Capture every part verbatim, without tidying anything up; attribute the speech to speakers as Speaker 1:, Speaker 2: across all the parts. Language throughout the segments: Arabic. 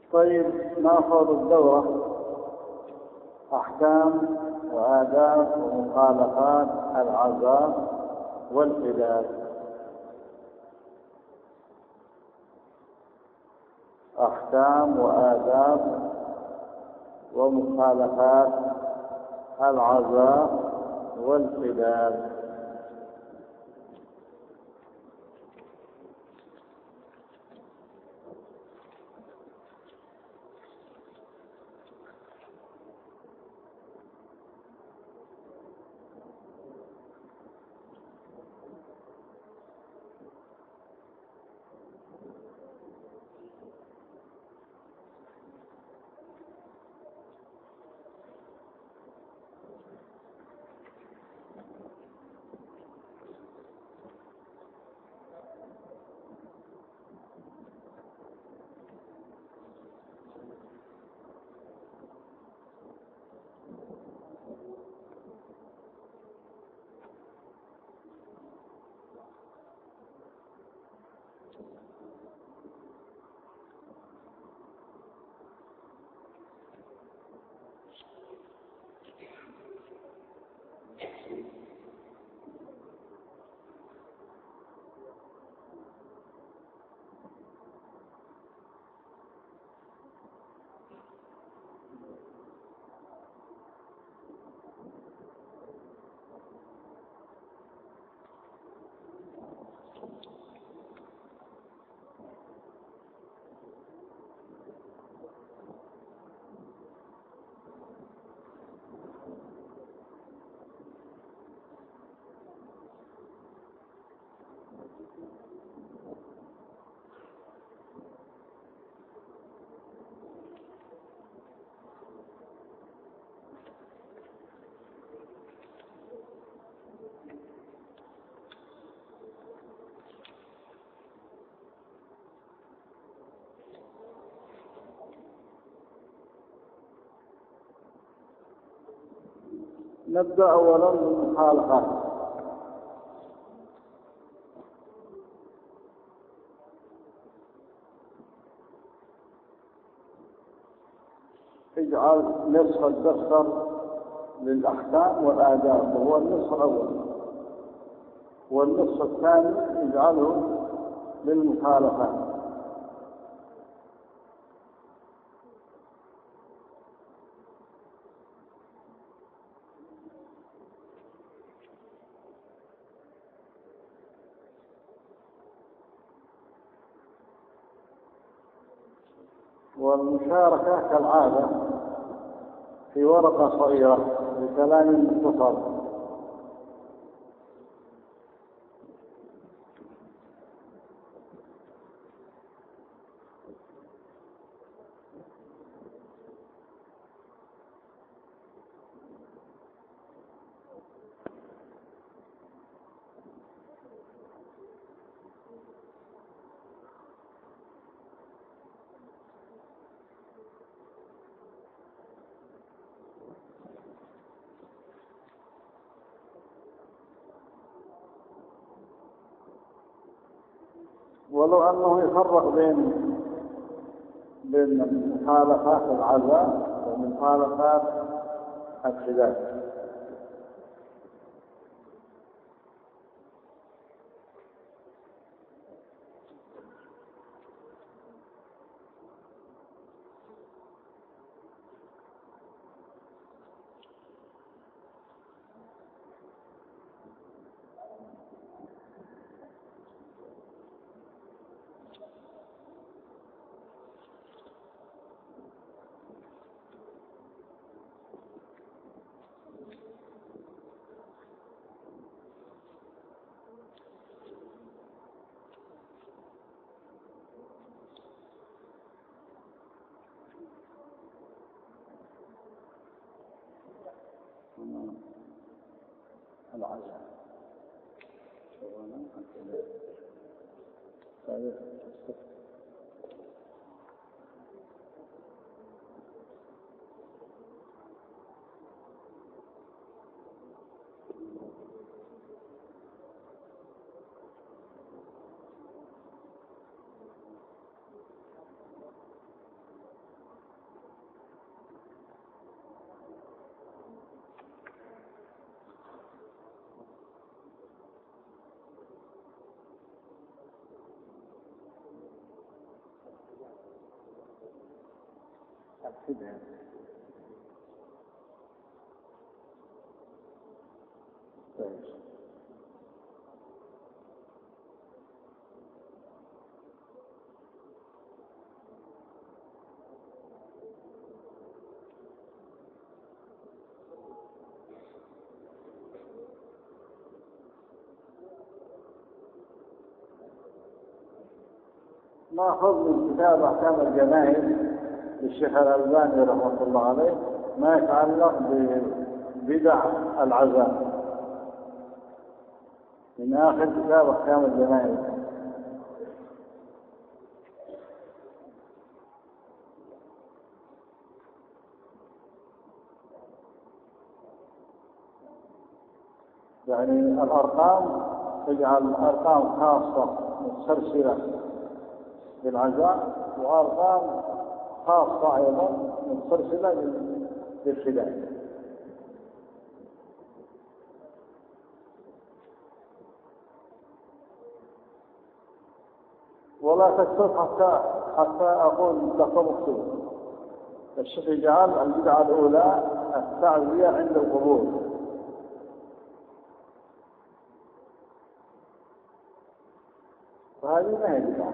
Speaker 1: طيب، نأخذ الدورة: أحكام وآداب ومخالفات العزاء والحداد. أحكام وآداب ومخالفات العزاء والحداد. نبدأ أولا بالمخالفات. اجعل نصف الدفتر للأحكام والآداب وهو النصف الأول، والنصف الثاني اجعله للمخالفات. والمشاركة كالعادة في ورقة صغيرة بكلام مختصر. ولو أنه يفرق بين بين مخالفات العزاء ومخالفات الحداد. العزاء الفداء. ناخذ من كتاب أحكام الجنائز للشيخ الألباني رحمه الله عليه ما يتعلق ببدع العزاء، من آخر كتاب أحكام الجنائز. يعني الأرقام تجعل أرقام خاصة متسلسلة بالعزاء، وأرقام خاصة أيضا متسلسلة بالفداء. ولا تكتب حتى حتى أقول لك مكتوب. الشيخ جعل البدعة الأولى التعزية عند القبور، فهذه ما هي بدعة.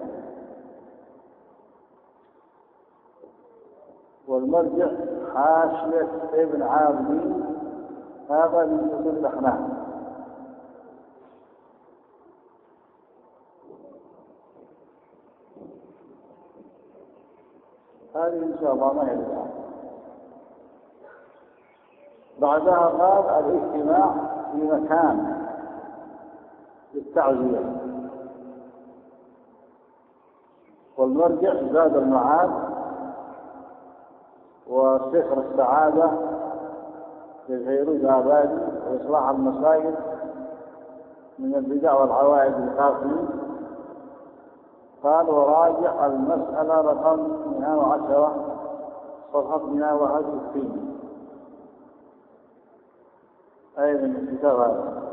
Speaker 1: والمرجع حاشية ابن عابدين، هذا من كتب الأحناف. هذه إن شاء الله ما هي بدعة. بعدها قال الاجتماع في مكان للتعزية، والمرجع زاد المعاد وسخر السعادة للفيروز آبادي وإصلاح المساجد من البدع والعوائد القاسمة. قال وراجع المسألة رقم مئة وعشرة صفحة مئة وواحد وستين، أي من الكتاب هذا.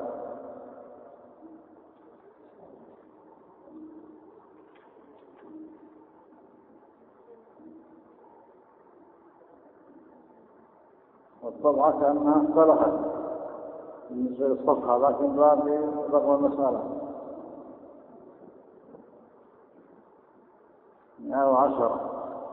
Speaker 1: والطبعة كأنها اختلفت بالنسبة للصفحة، لكن باقي رقم المسألة مئة وعشرة.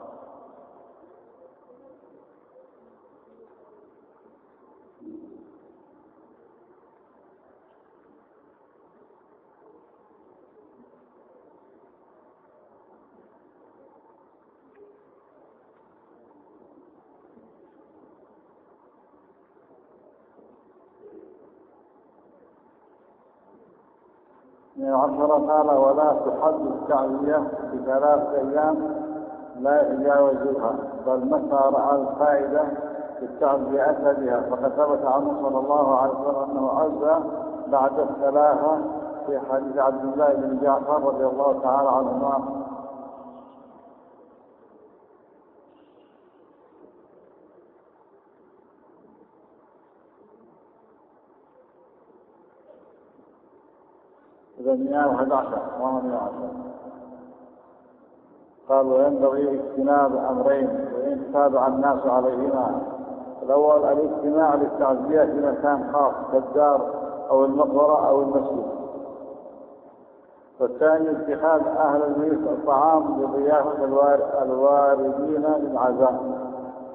Speaker 1: من عشرة قال ولا تحد التعزية بثلاث أيام لا يتجاوزها، بل متى رأى الفائدة في التعزية أتى بها، فقد ثبت عنه صلى الله عليه وسلم أنه عزى بعد الثلاثة في حديث عبد الله بن جعفر رضي الله تعالى عنهما. إذا مئة وأحد عشر وهو مئة وعشرة. قال وينبغي اجتناب أمرين وإن تابع الناس عليهما. الأول الاجتماع للتعزية في مكان خاص كالدار أو المقبرة أو المسجد. والثاني اتخاذ أهل الميت الطعام لضيافة الواردين للعزاء.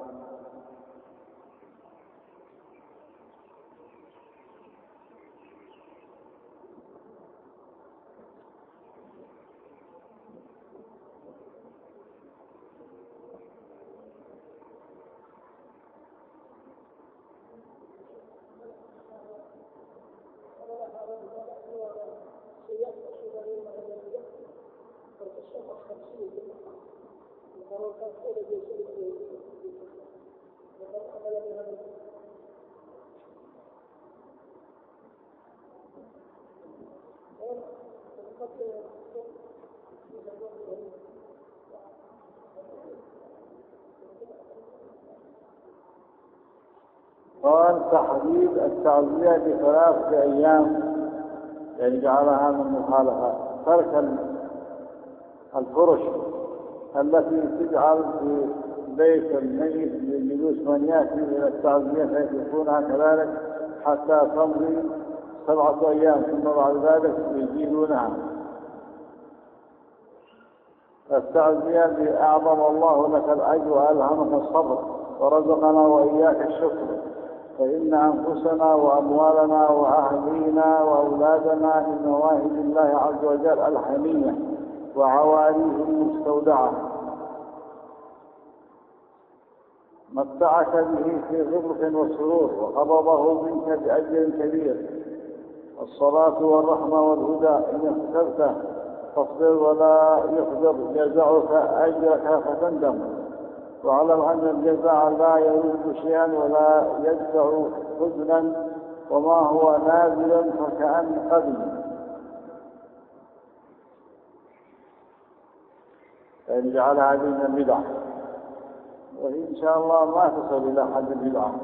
Speaker 1: قال تحديد التعزية بثلاثة أيام يعني جعلها من مخالفات. ترك الفرش التي تجعل في بيت الميت لجلوس من يأتي إلى التعزية فيكونها كذلك حتى تمضي سبعة أيام، ثم بعد ذلك يزيدونها. التعزية بأعظم الله لك الأجر وألهمك الصبر ورزقنا وإياك الشكر، فإن أنفسنا وأموالنا وأهلينا وأولادنا من مواهب الله عز وجل الحمية وعواليه المستودعة، متعك به في غبر وسرور وقبضه منك بأجر كبير. الصلاة والرحمة والهدى إن اخترته فاصبر ولا يخبر جزعك أجرك فتندم، واعلم أن الجزاء لا يرد شيئا ولا يدفع حزنا، وما هو نازل فكأن قدم. فإن جعلها من البدع، وإن شاء الله ما تصل إلى حد البدعة.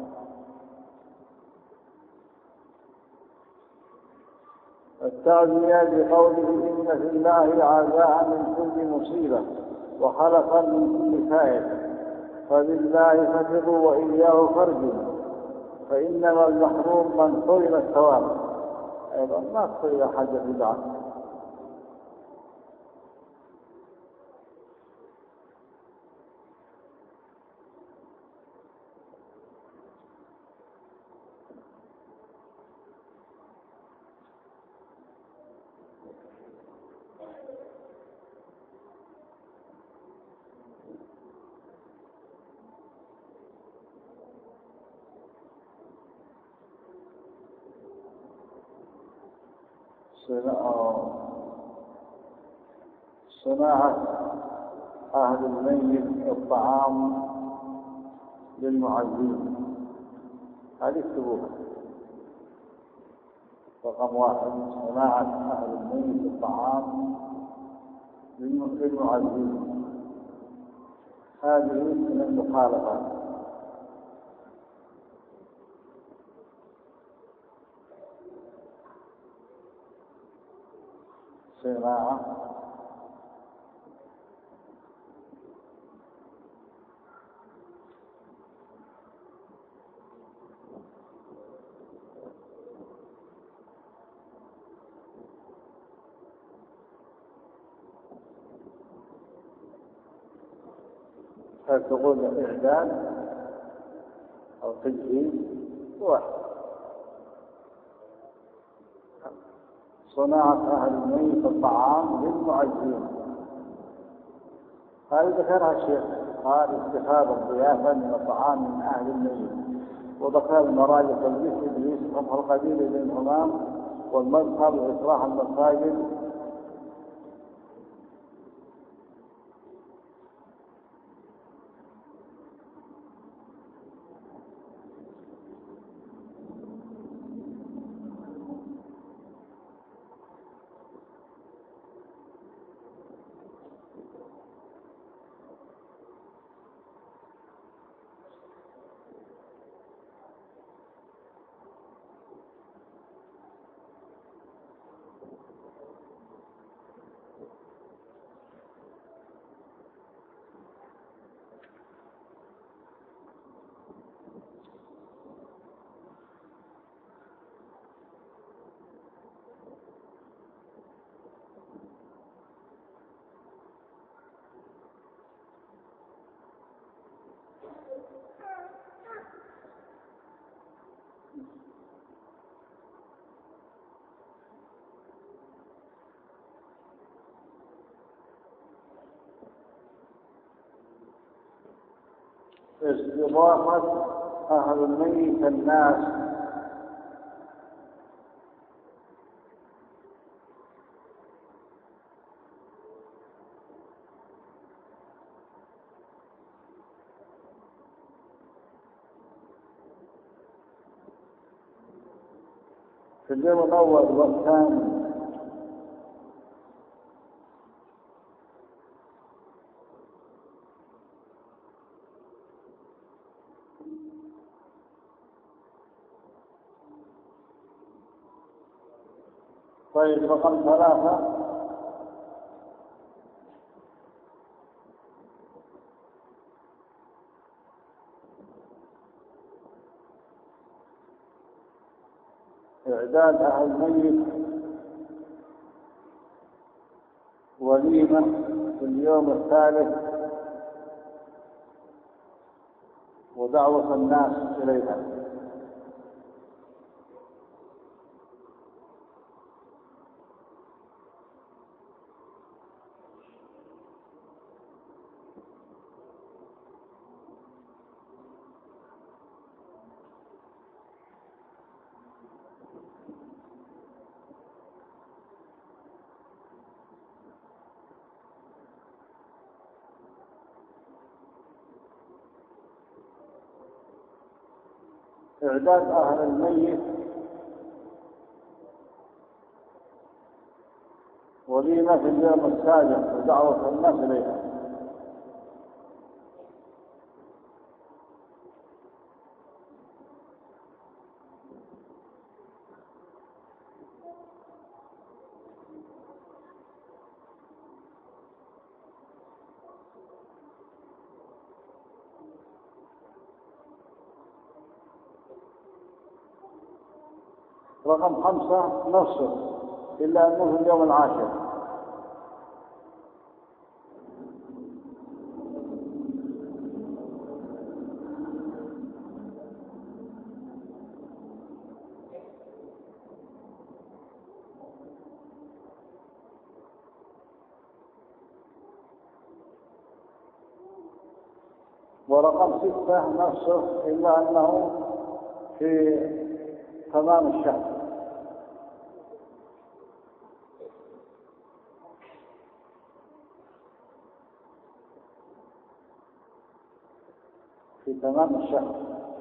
Speaker 1: التعزية بقوله إن في الله عزاء من كل مصيبة وخلقا من كل فائد، فبالله ففروا وإياه فارجوا، فإنما المحروم من حرم الثواب. أيضا ما تصل إلى حد البدعة. صناعة أهل الميت الطعام للمعزين، هذه السبوة رقم واحد. صناعة أهل الميت الطعام للمعزين، هذه من المخالفة. صناعة هل تقول إعداد أو تجهيز واحد. صناعة أهل الميت الطعام للمعزين، هذه ذكرها الشيخ، قال اتخاذ الضيافة من الطعام من أهل الميت، وذكر المراجع تلبيس إبليس رفع القبيل للإمام والمذهب وإصلاح المساجد. استضافة أهل الميت الناس في اليوم الأول والثاني طيب رقم ثلاثة إعداد أهل الميت وليمة في اليوم الثالث ودعوة الناس إليها. إعداد أهل الميت وليمة في اليوم السابع ودعوة الناس إليها. رقم خمسة نفسه إلا أنه في اليوم العاشر. ورقم ستة نفسه إلا أنه في تمام الشهر. في تمام الشهر.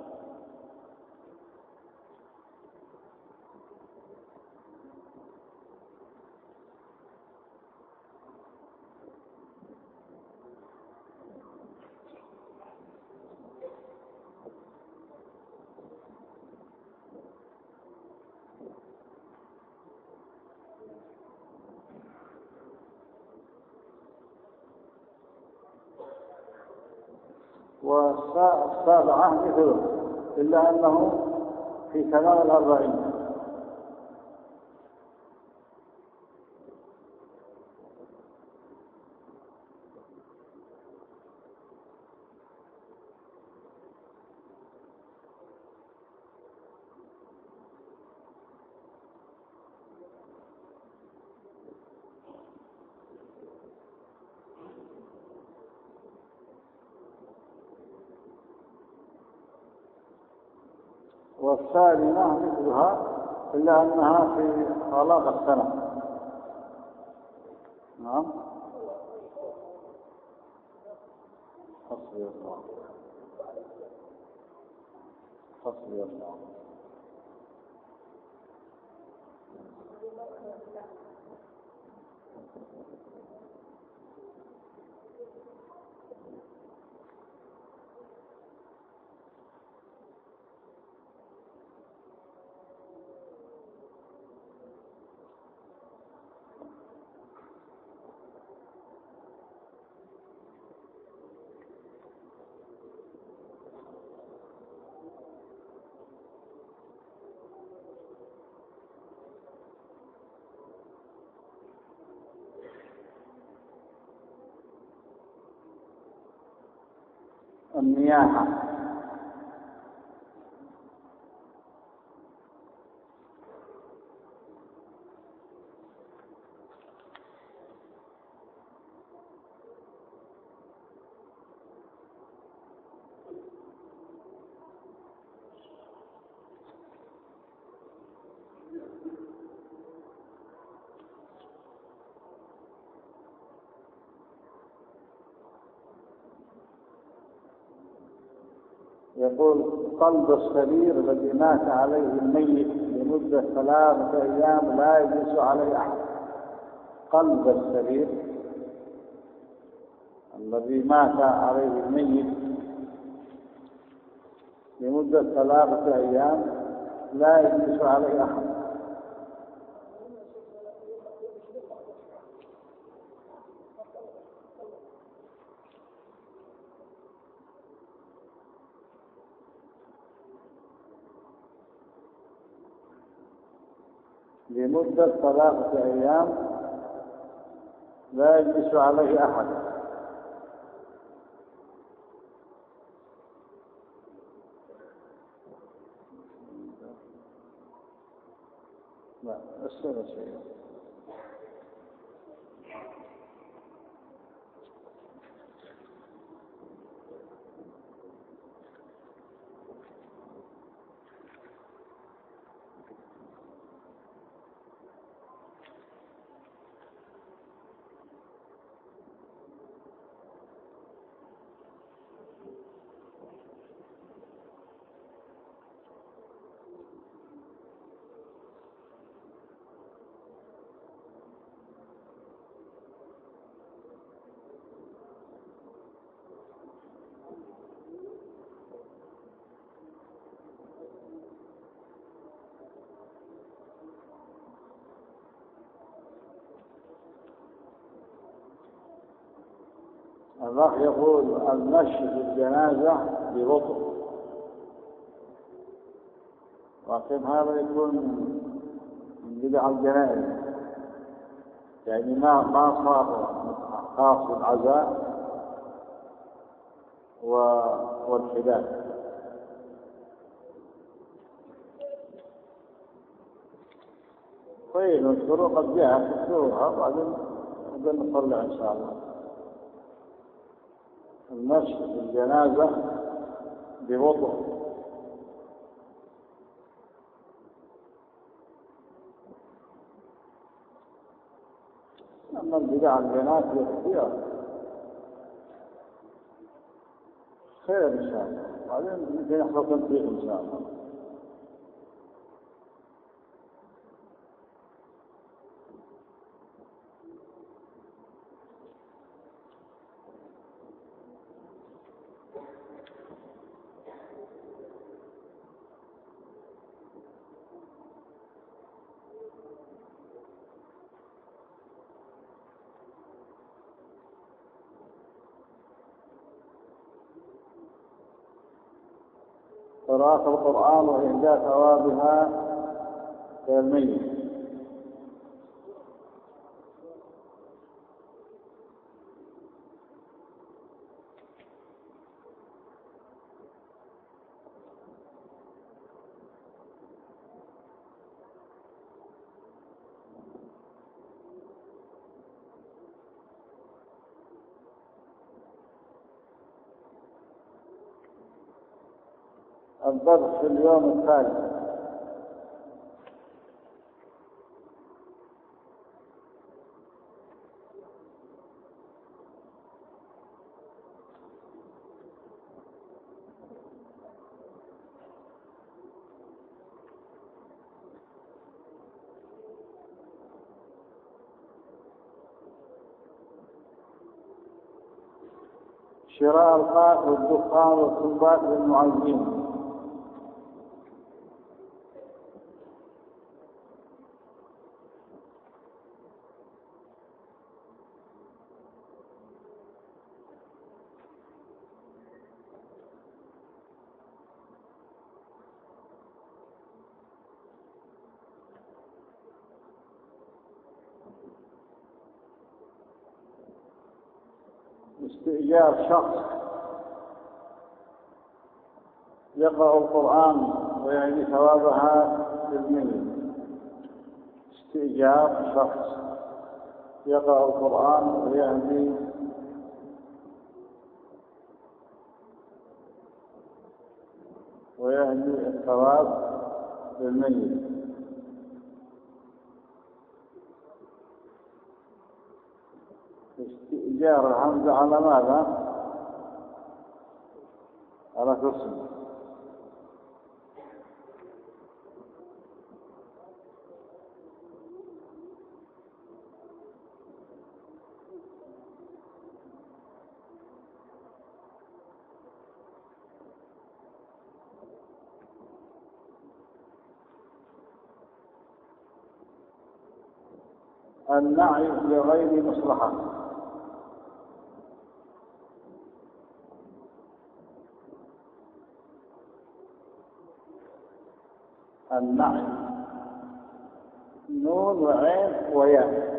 Speaker 1: والسابعة مثله إلا أنه في تمام الأربعين. والثالثة مثلها إلا أنها في خلاق السنة. نعم. حسبي الله حسبي الله. النياحة. يقول قلب السرير الذي مات عليه الميت لمدة ثلاثة أيام لا يجلس عليه أحد. قلب السرير الذي مات عليه الميت لمدة ثلاثة أيام لا يجلس عليه أحد. لمدة ثلاثة أيام لا يجلس عليه أحد. لا السنة شيء. الأخ يقول المشي في الجنازة ببطء، لكن هذا يكون من بدع الجنائز، يعني ما ما صار خاص بالعزاء والحداد. طيب الشروق قد جاء في السورة وبعدين نقول نصلي إن شاء الله. المشي في الجنازة ببطء. أما البدع الجنات باختيار خير إن شاء الله، بعدين يمكن يحصل تنفيذ إن شاء الله. قراءة القرآن وإهداء ثوابها للميت. الضبط في اليوم الثالث. شراء القاء والدخان والسنبات للمعزين. استئجار شخص يقرأ القرآن ويعني ثوابها للميت. استئجار شخص يقرأ القرآن ويهدي ويهدي الثواب للميت. استئجار الحمزة على ماذا؟ على كرسي. النعي لغير مصلحة. النعي نون وعين وياء.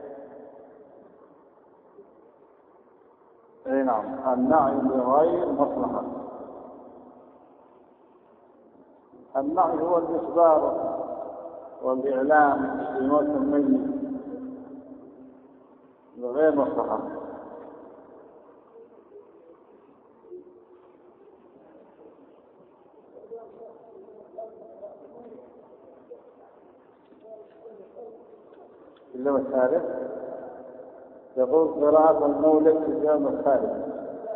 Speaker 1: اي نعم. النعي بغير مصلحة. النعي هو الإخبار والإعلام بموت الميت بغير مصلحة. اليوم الثالث يقول قراءة المولد في اليوم الثالث.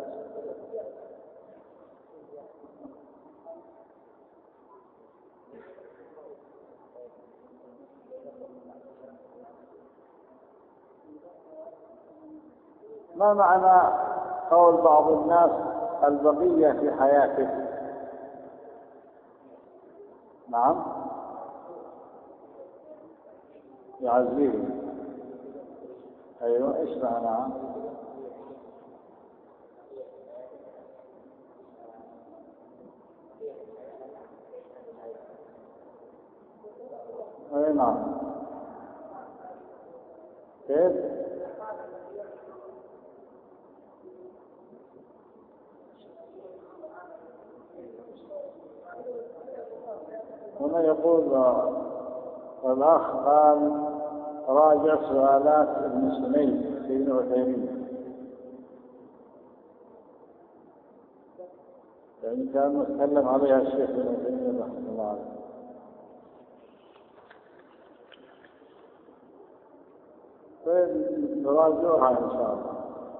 Speaker 1: ما معنى قول بعض الناس البقية في حياته؟ نعم يعزيه. أيوة إيش معنى؟ أي نعم. كيف؟ هنا يقول الأخ قال راجع سؤالات ابن سنين في ابن عثيمين، يعني كان متكلم عليها الشيخ ابن عثيمين رحمه الله عليه. طيب نراجعها إن شاء الله.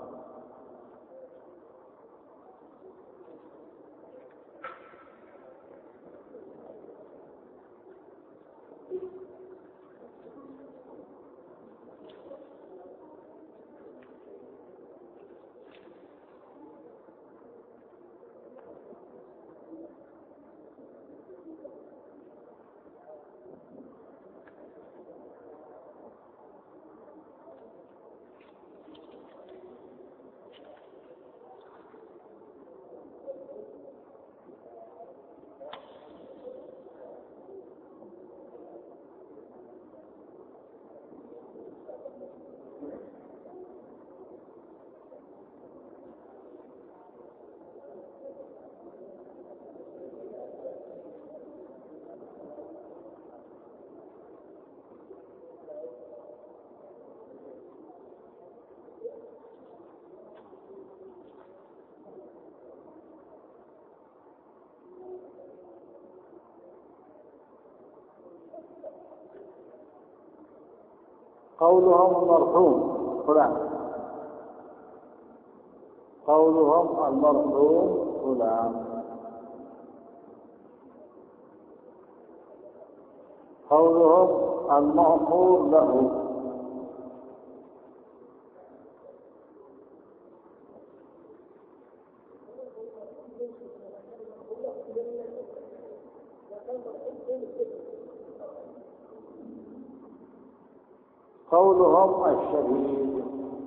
Speaker 1: قولهم المرحوم فلان، قولهم المرحوم فلان، قولهم المغفور له، قولهم الشهيد.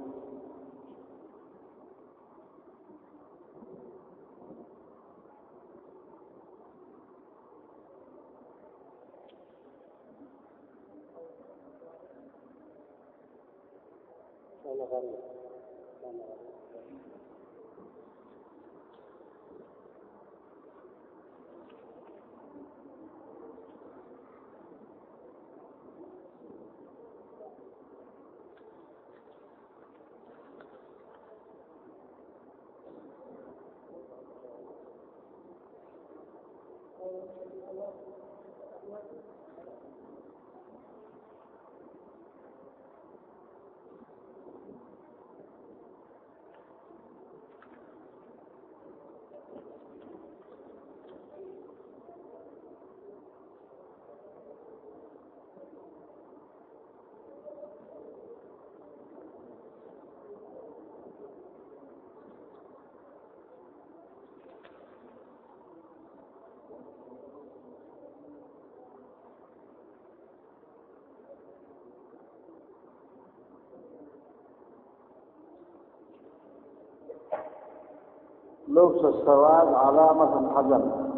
Speaker 1: لبس السواد علامة الحزن.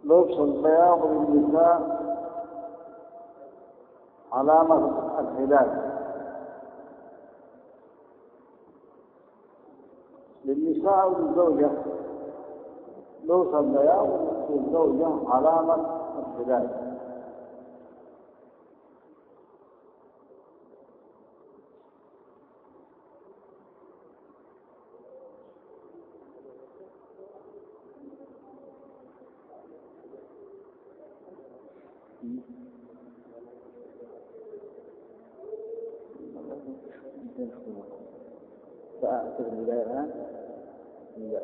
Speaker 1: لبس البياض للنساء علامة الهلال. للنساء أو للزوجة لبس البياض للزوجة علامة الهلال. فأعتقد البداية الآن لا.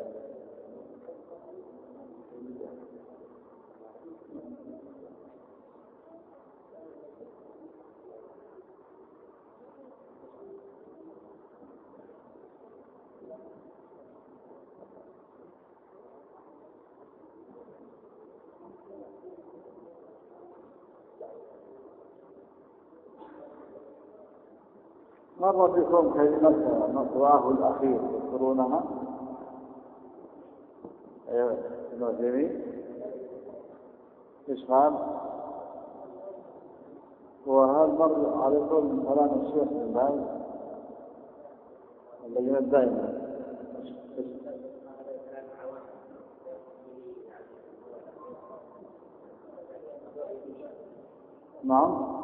Speaker 1: مر بكم كلمة مصراه الأخير تذكرونها؟ أيوة ابن عثيمين إيش قال؟ وهذا مر عليكم كلام الشيخ بن باز اللجنة الدائمة. نعم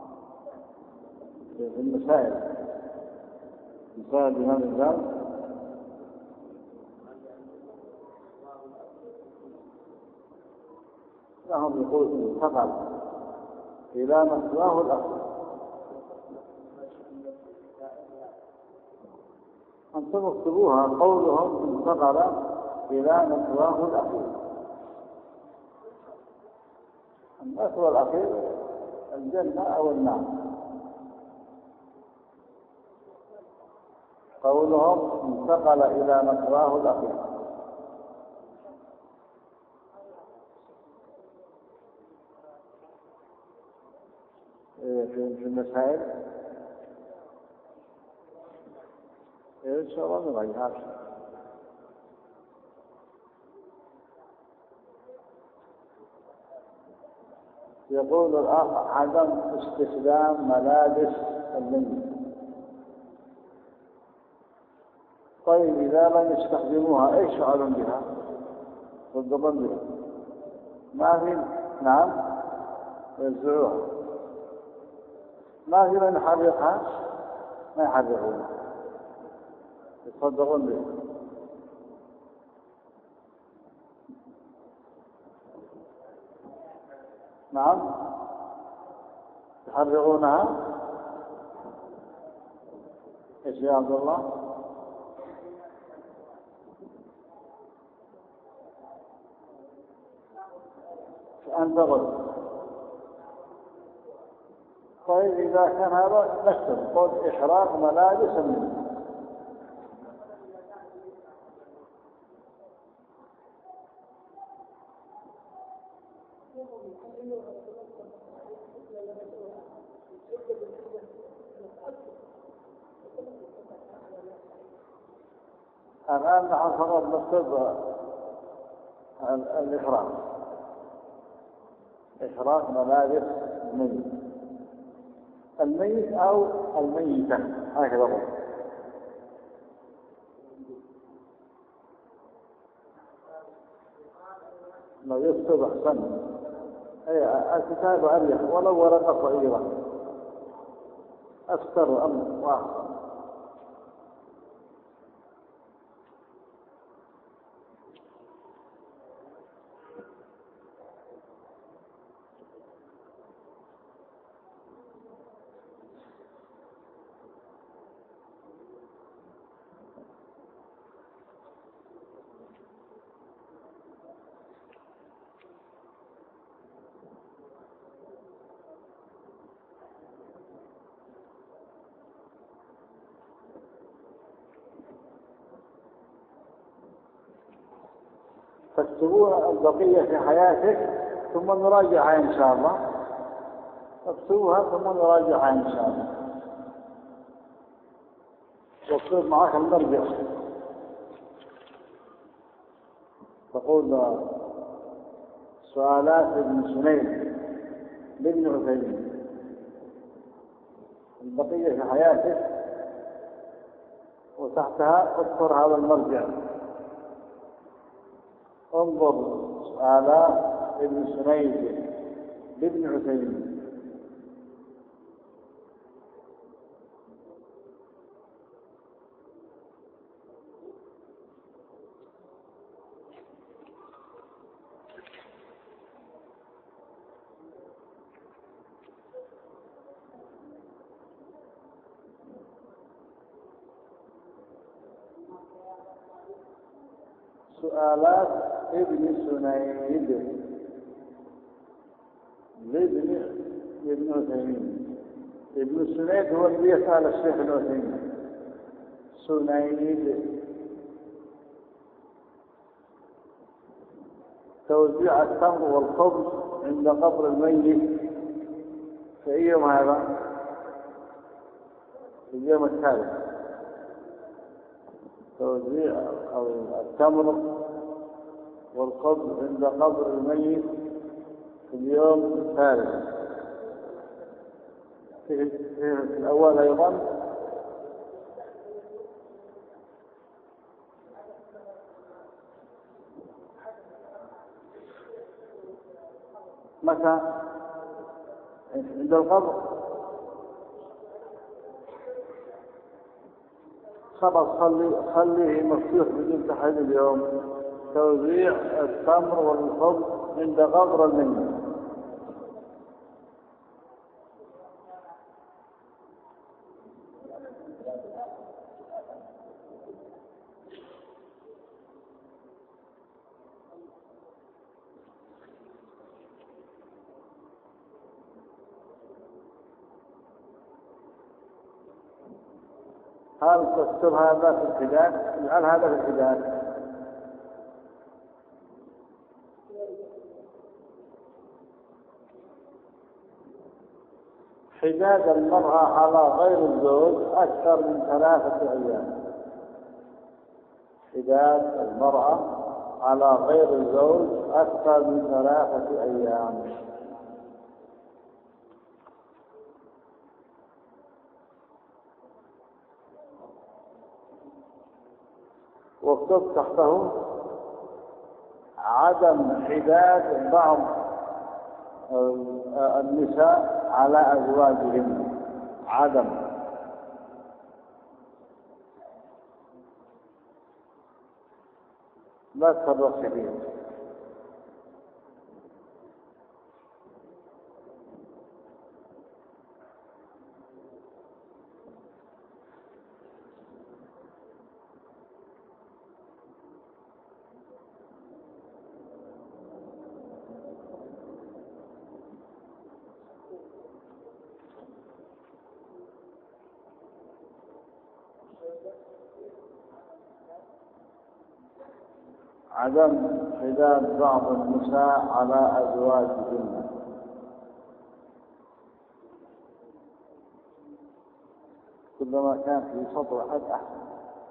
Speaker 1: في المسائل مسائل الإمام الزاوي لهم يقول انتقل إلى مثواه الأخير. أنتم اكتبوها قولهم انتقل إلى مثواه الأخير. المثوى الأخير الجنة أو النار. قولهم انتقل إلى مثواه الأخير. في المسائل إن شاء الله نغيرها. يقول الأخ عدم استخدام ملابس الميت. طيب إذا لم يستخدموها أيش يفعلون بها؟ يضربون بها؟ ما في. نعم يوزعوها. ما في من يحرقها؟ ما يحرقونها، يصدقون بها. نعم يحرقونها. ايش يا عبد الله؟ أنت قلت. طيب إذا كان هذا نكتب قل إحراق ملابس الميت. الآن نحن فقط نكتب الإحراق إحراق ملابس الميت الميت أو الميتة هكذا هو. ما يكتب أحسن. أي الكتاب أريح ولو ورقة صغيرة أستر أمر وأحسن. فاكتبوها البقية في حياتك ثم نراجعها إن شاء الله. اكتبوها ثم نراجعها إن شاء الله. واكتب معك المرجع. تقول سؤالات ابن سنين لابن عثيمين، البقية في حياته، وتحتها اذكر هذا المرجع. انظر سؤالات ابن سنين لابن عثيمين. سؤالات ابن سنيد لابن ابن عثيمين. ابن سنيد هو اللي يسأل الشيخ العثيمين. سنيد توزيع التمر والخبز عند قبر الميت في أي يوم هذا؟ في اليوم الثالث. توزيع التمر والخبز عند قبر الميت في اليوم الثالث. في الأول أيضا متى؟ عند القبر. خلاص خلي خليه مفتوح بدون تحديد اليوم. توزيع التمر والخبز عند قبر الميت. هل تكتب هذا في الحداد؟ اجعل هذا في الحداد. حداد المرأة على غير الزوج أكثر من ثلاثة أيام. حداد المرأة على غير الزوج أكثر من ثلاثة أيام. واكتب تحته عدم حداد بعض النساء على أزواجهن. عدم لا تفرق فيه. عدم حداد بعض النساء على أزواجهن. كلما كان في سطر واحد أحسن.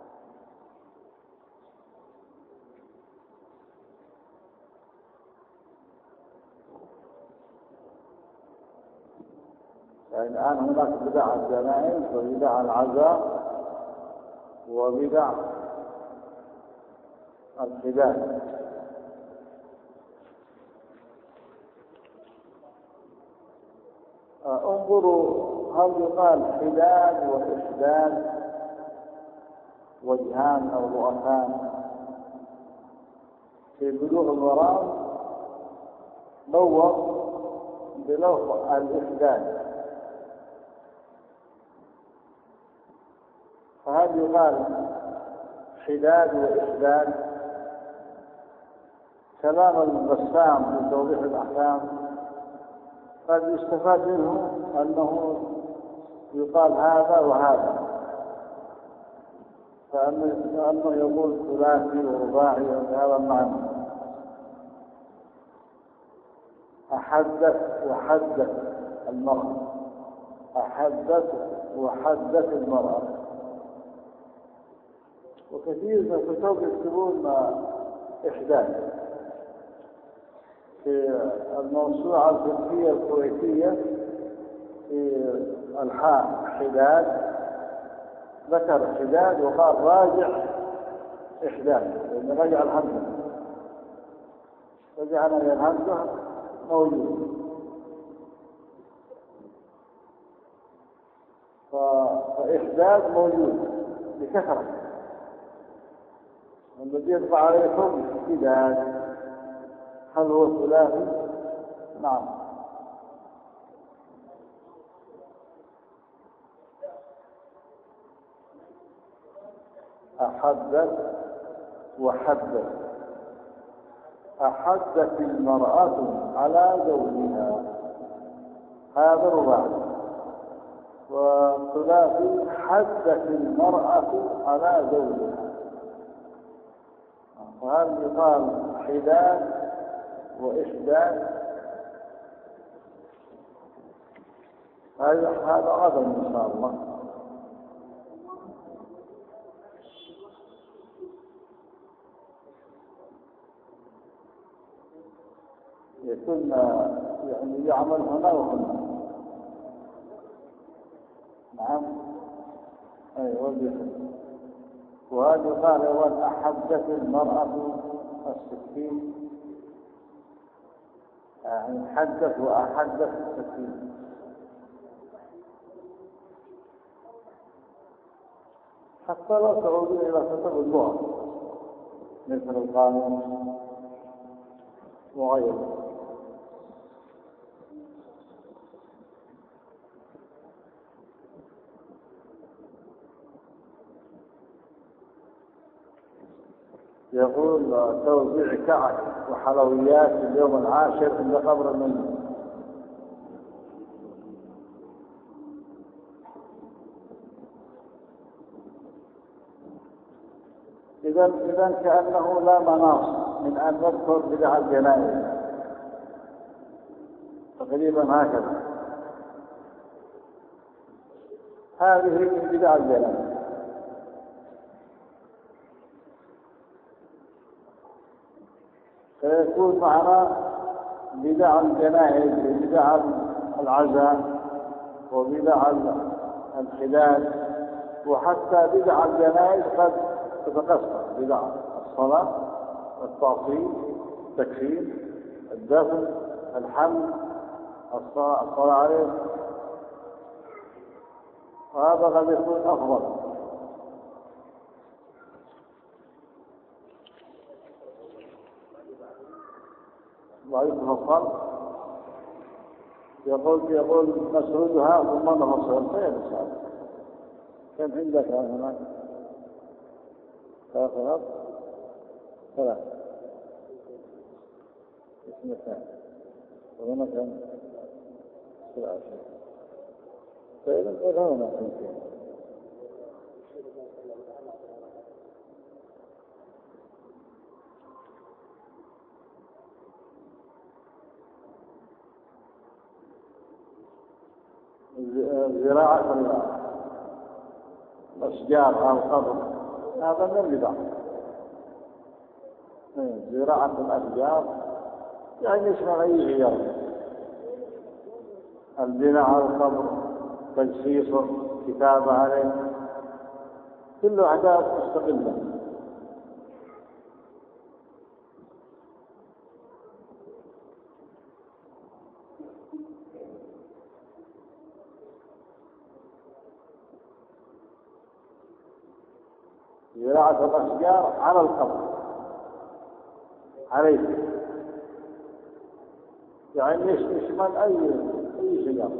Speaker 1: يعني الآن هناك بدع الجنائز وبدع العزاء وبدع الحداد. انظروا هل يقال حداد وإحداد وجهان أو رؤسان؟ في بلوغ المرام نور بلفظ الإحداد، فهل يقال حداد وإحداد؟ كلام البسام في توضيح الأحكام قد يستفاد منه أنه يقال هذا وهذا، فأنه يقول ثلاثي ورباعي بهذا المعنى. أحدث وحدث المرأة، أحدث وحدث المرأة. وكثير من الكتب يكتبون إحداث في الموسوعة الفقهية الكويتية في الحاء حداد ذكر حداد وقال راجع إحداد، لأن رجع الهمزة رجعنا إلى الهمزة موجود. فإحداد موجود بكثرة، الذي يطبع عليكم حداد. هل هو ثلاثي؟ نعم. أحدث وحدث. أحدث المرأة على زوجها، هذا رباعي. والثلاثي حدث المرأة على زوجها، وهذا يقال حداد وإحداد. هذا غدا إن شاء الله. يكون يعني يعمل هنا وهنا. نعم. أي وجهه. وهذا قال وأن أحدث المرأة السكين، يعني حدث وأحدث السكين. حتى لا تعودون إلى كتب اللغة مثل القانون وغيره. يقول توزيع كعك وحلويات في اليوم العاشر عند قبر الميت. إذا إذا كأنه لا مناص من أن نذكر بدع الجنائز، تقريبا هكذا. هذه من بدع الجنائز. فيكون معنا بدع الجنائز وبدع العزاء وبدع الحداد، وحتى بدع الجنائز قد تتقسم: بدع الصلاة، التعطيل، التكفير، الدفن، الحمل، الصلاة عليه. وهذا قد يكون أفضل. ضعيف الفصل. يقول يقول نسردها ثم نفصل. خير إن شاء الله. كم عندك هناك؟ ثلاثة ثلاثة اثنتان وهنا كم؟ ثلاثة. فإذا قد هنا اثنتين. زراعة الأشجار على القبر هذا من البدع. زراعة الأشجار يعني يشمل أي غير: البناء على القبر، تجسيسه، كتابة عليه، كل أحداث مستقلة. زراعة الأشجار على القبر عليه، يعني يشمل أي أي شجر.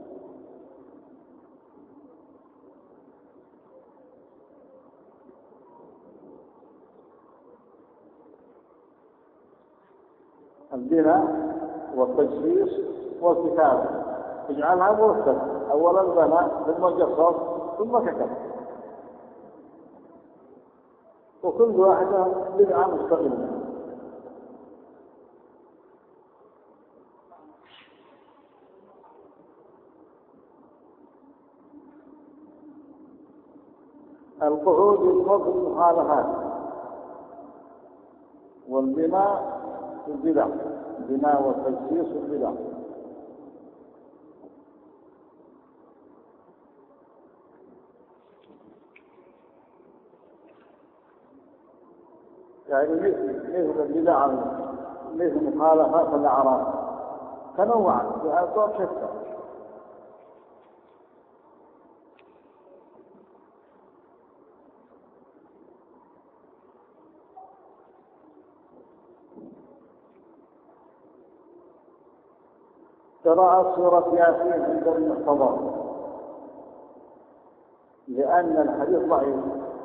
Speaker 1: البناء والتجسيس والكتابة اجعلها مرتبة: أولا البناء ثم الجسر ثم كتب، وكل واحدة بدعة مستقلة. القعود يطلق المخالفات، والبناء في البدع. البناء والتجسيس والبدع. يعني مثل مثل البدع مثل مخالفات الأعراف تنوعا في أسباب شتى. قراءة سورة ياسين عند المحتضر لأن الحديث ضعيف.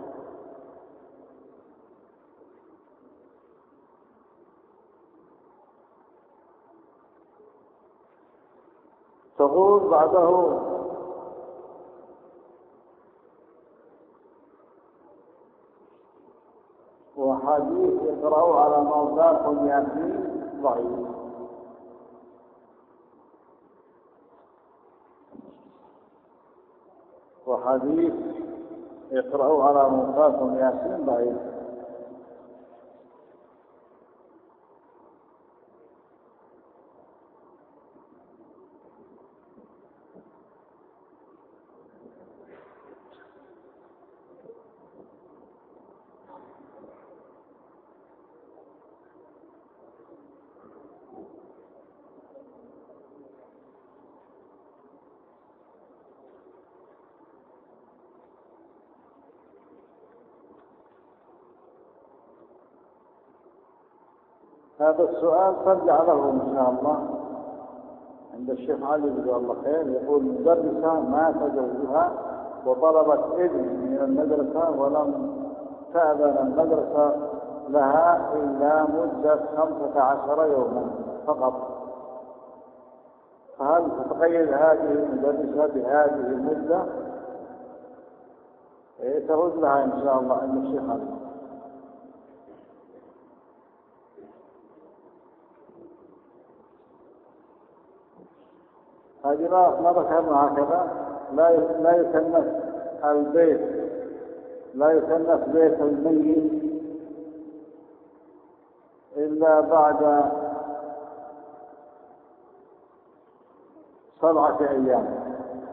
Speaker 1: تقول بعده وحديث يقرأ على موضاكم ياسين ضعيف. وحديث يقرأوا على موضاكم ياسين ضعيف. هذا السؤال ترجع له إن شاء الله عند الشيخ علي جزاه الله خير. يقول مدرسة مات زوجها وطلبت إذن من المدرسة ولم تأذن المدرسة لها إلا مدة خمسة عشر يوما فقط، فهل تتقيد هذه المدرسة بهذه المدة؟ تعود لها إن شاء الله عند الشيخ علي. هذه ما ذكرنا هكذا. لا لا يكنس البيت لا يكنس بيت الميت إلا بعد سبعة أيام.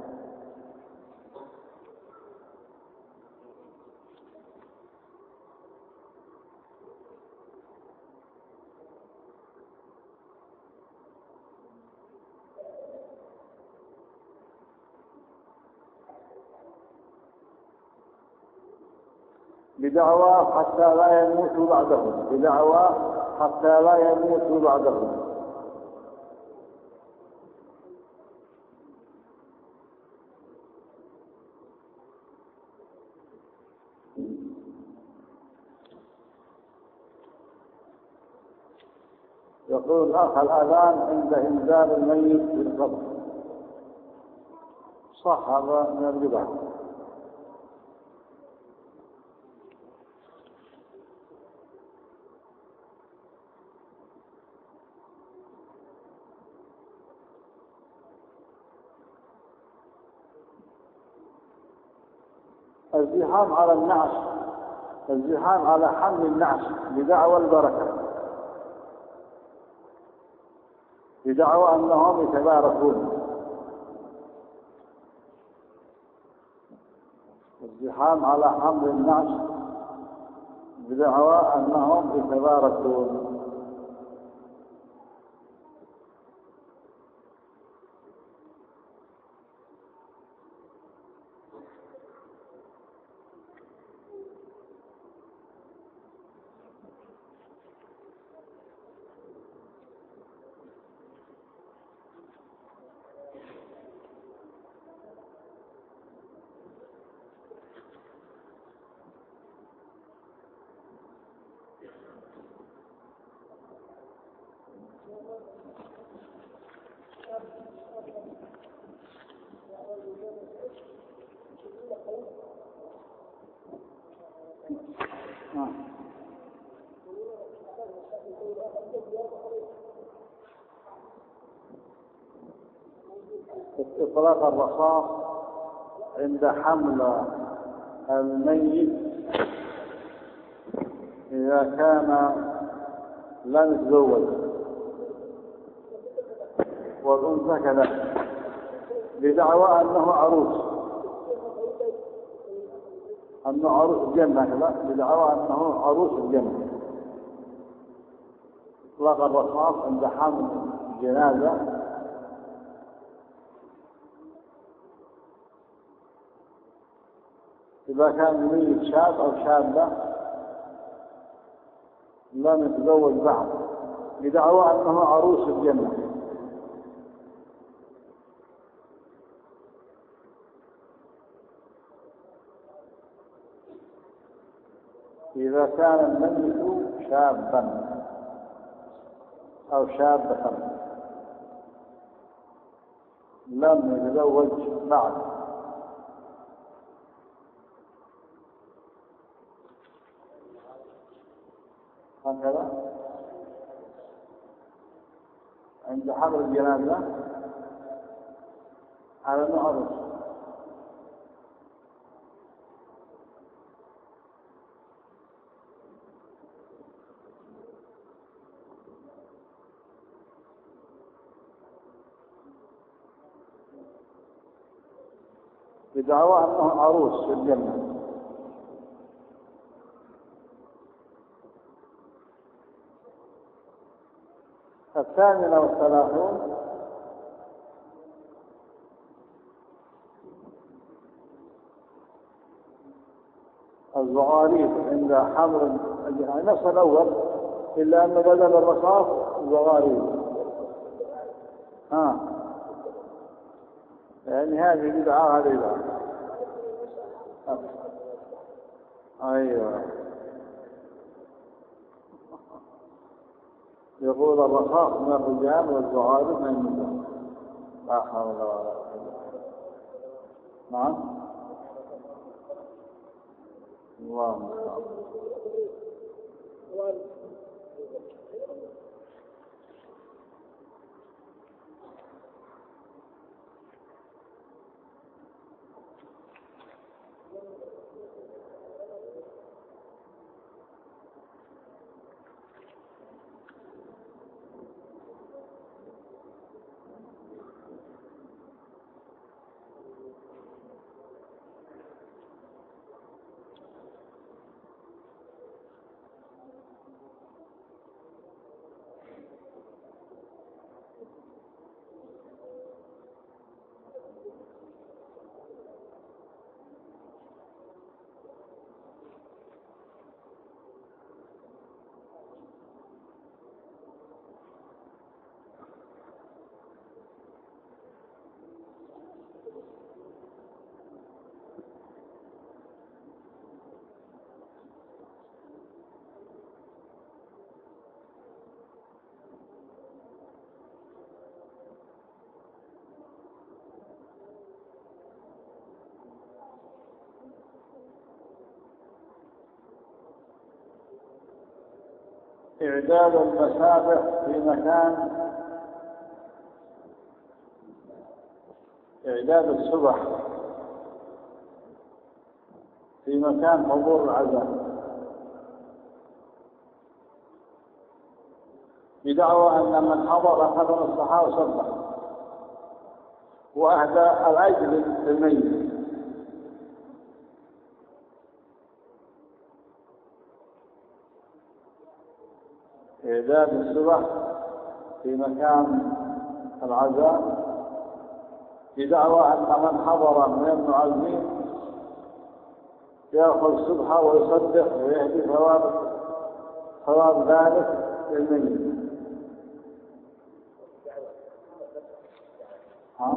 Speaker 1: بدعوى حتى لا يموت بعدهم بدعوى حتى لا يموت بعدهم. يقول الأخ الأذان عند إنزال الميت في القبر صح؟ هذا من البدع. الزحام على النعش الزحام على حمل النعش بدعوى البركة، بدعوى أنهم يتباركون. الزحام على حمل النعش بدعوى أنهم يتباركون. إطلاق الرصاص عند حمل الميت إذا كان لم يتزوج والأنثى كذلك بدعوى أنه عروس، أنه عروس الجنة كذا، بدعوى أنه عروس الجنة. إطلاق الرصاص عند حمل الجنازة إذا كان الميت شاب أو شابة لم يتزوج بعد بدعوى أنه عروس الجنة. إذا كان الميت شابا أو شابة لم يتزوج بعد هكذا عند حمل الجنازة على أنه عروس. بدعوى أنه عروس في الجنة. الثامنة والثلاثون الزغاريد عند حمل الجنازة، نفس الأول إلا أن بدل الرصاص زغاريد. ها يعني هذه بدعة هذه بدعة. أيوة يقول الرصاص من الرجال والزغاريد من النساء. لا حول ولا قوة إلا بالله. نعم اللهم إعداد المسابح في مكان، إعداد السبح في مكان حضور العزاء بدعوى أن من حضر أخذ الصحابة وسبح وأهدى الأجر للميت. إعداد السبح في مكان العزاء بدعوى أن من حضر من المعزين يأخذ سبحة ويصدق ويهدي ثواب ثواب ذلك للميت. ها؟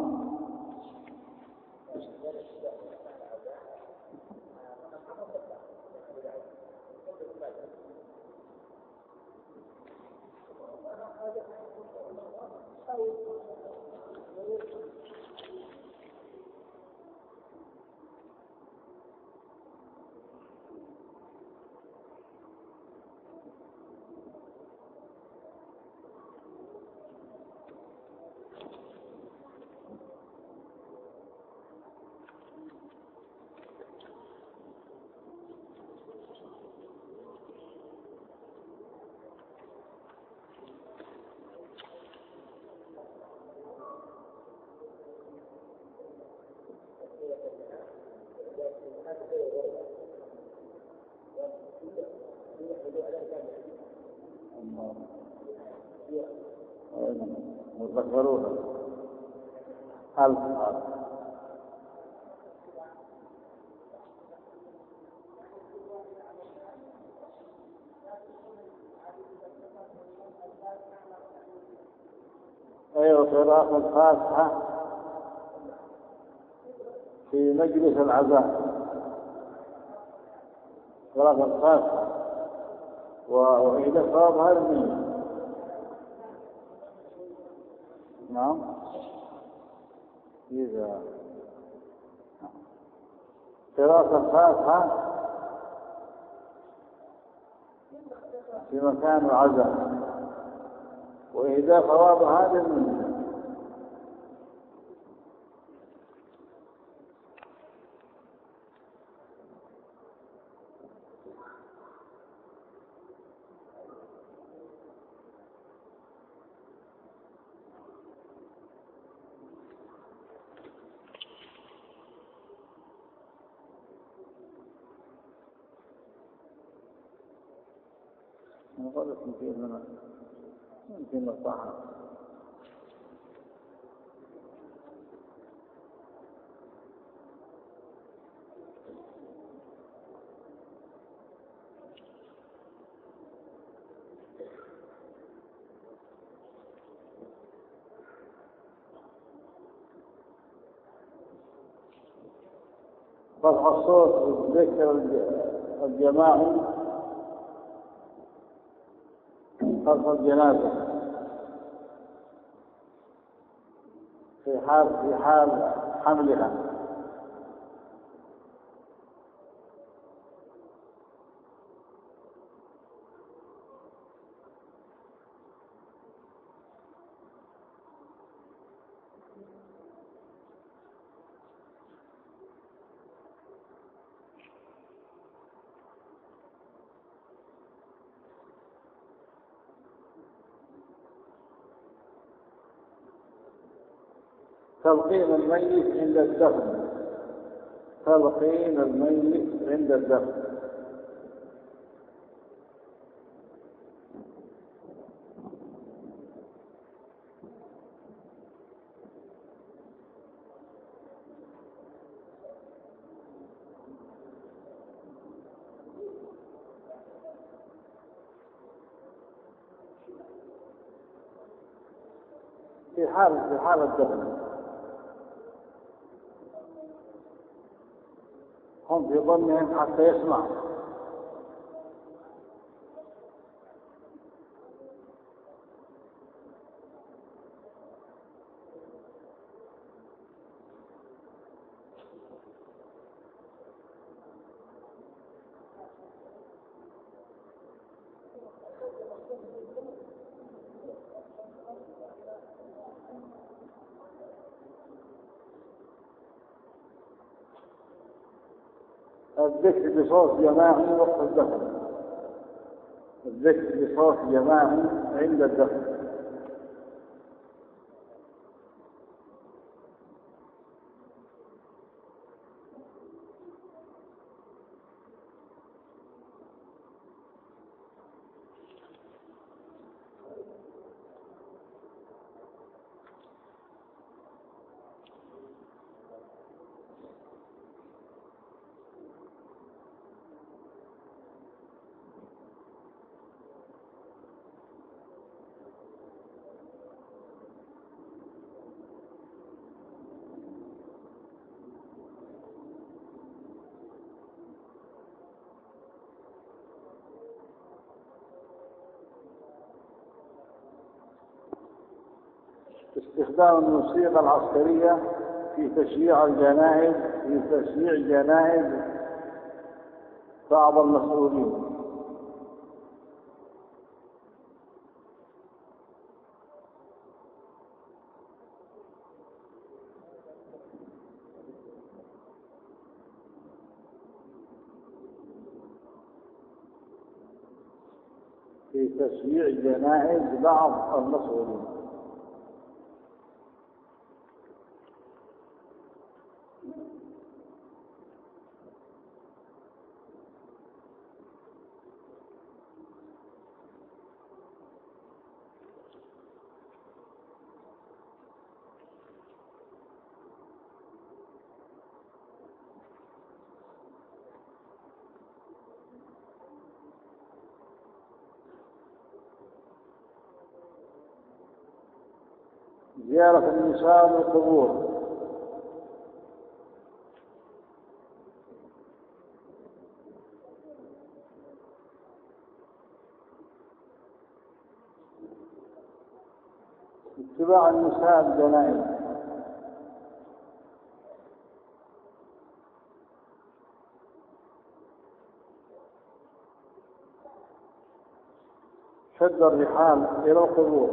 Speaker 1: مذكرون ألف ألف. أيوة قراءة الفاتحة في مجلس العزاء، قراءة الفاتحة وإذا صاب هذا النية. نعم إذا قراءة الفاتحة في مكان العزاء وإذا صواب هذا النية. نقول يمكن يمكن نصحها. رفع الصوت بالذكر الجماعي خلف الجنازة في حال في حال حملها. تلقين الميت عند الدفن، تلقين الميت عند الدفن. في حال في حال الدفن هم في ظنهم حتى يسمع. الذكر بصوت جماعي وقت الدفن، الذكر بصوت جماعي عند الدفن. استخدام الموسيقى العسكرية في تشييع الجنائز في تشييع جنائز بعض المسؤولين. في تشييع جنائز بعض المسؤولين. زيارة النساء للقبور، اتباع النساء الجنائز، شد الرحال إلى القبور،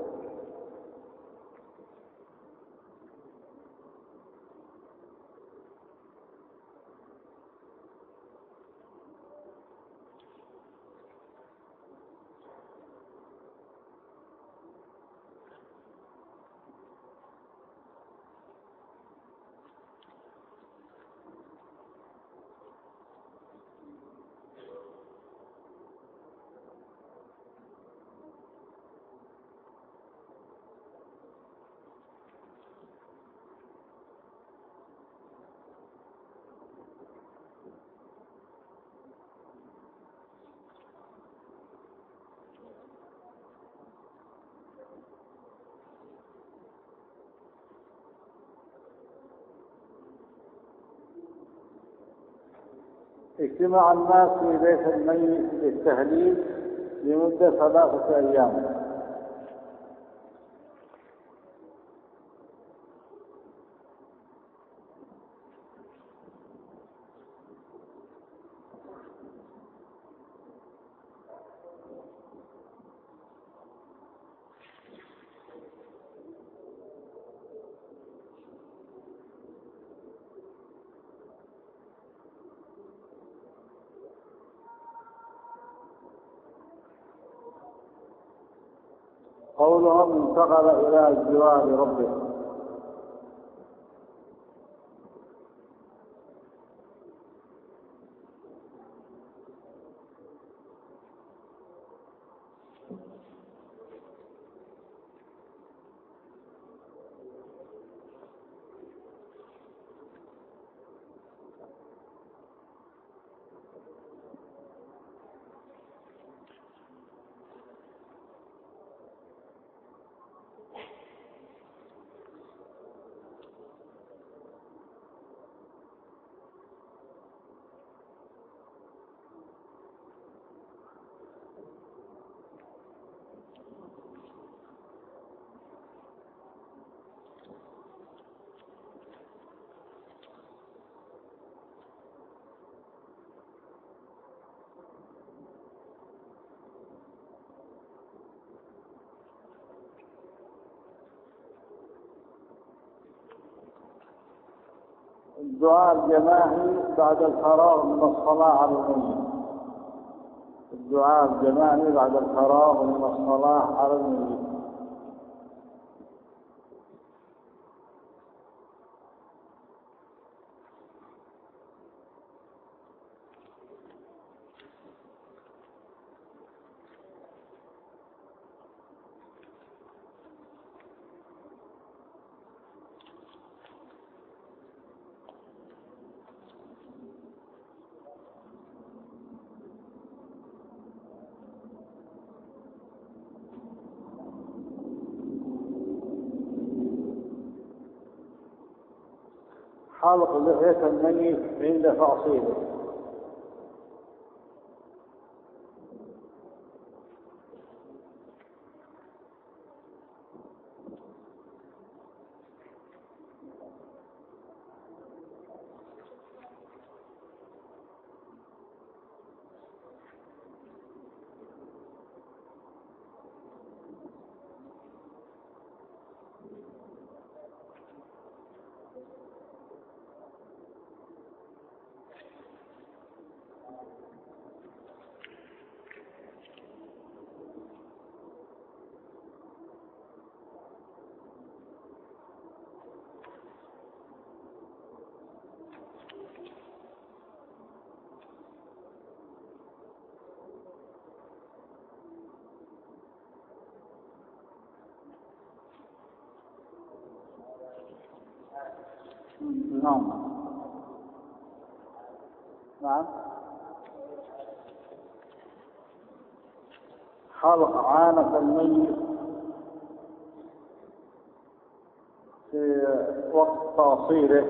Speaker 1: اجتماع الناس في بيت الميت للتهليل لمدة ثلاثة أيام. قولهم انتقل إلى جوار ربه. الدعاء الجماعي بعد الفراغ من الصلاة على الميت. الدعاء الجماعي بعد الفراغ من الصلاة على الميت. حلق لحية الميت عند تعصيبه. نعم نعم حلق عانة الميت وقت تأصيله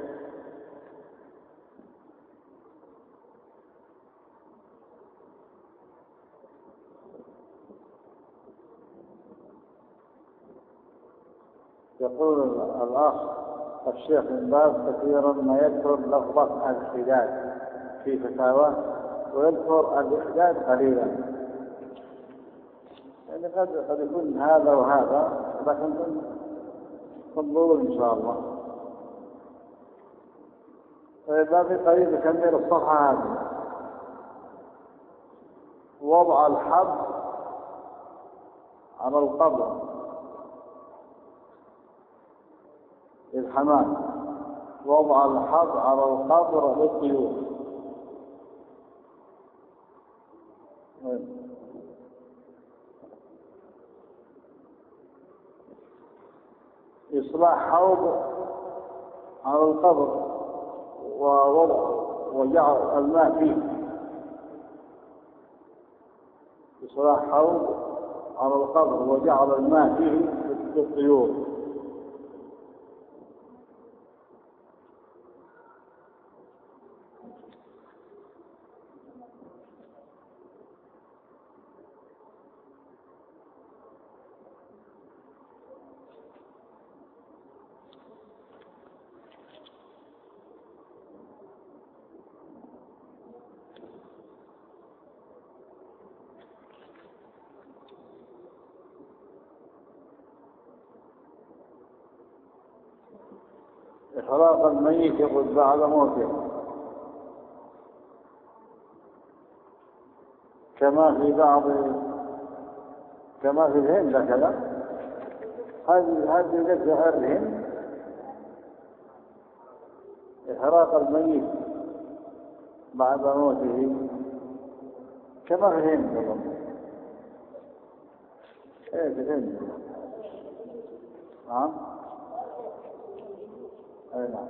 Speaker 1: يقول الأخ الشيخ بن باز كثيرا ما يذكر لفظة الحداد في فتاوى ويذكر الإحداد قليلا، يعني قد قد يكون هذا وهذا، لكن تنظروا إن شاء الله. فإذا في قريب يكمل الصفحة هذه. وضع الحب على القبر للحمام، وضع الحب على القبر للطيور. إصلاح حوض على القبر ووضع وجعل الماء فيه. إصلاح حوض على القبر وجعل الماء فيه للطيور. إحراق الميت يقول بعد موته كما في بعض كما في الهند كذا. هذه هذه ليس الهند إحراق الميت بعد موته كما في الهند. ايه في الهند. نعم. أي نعم.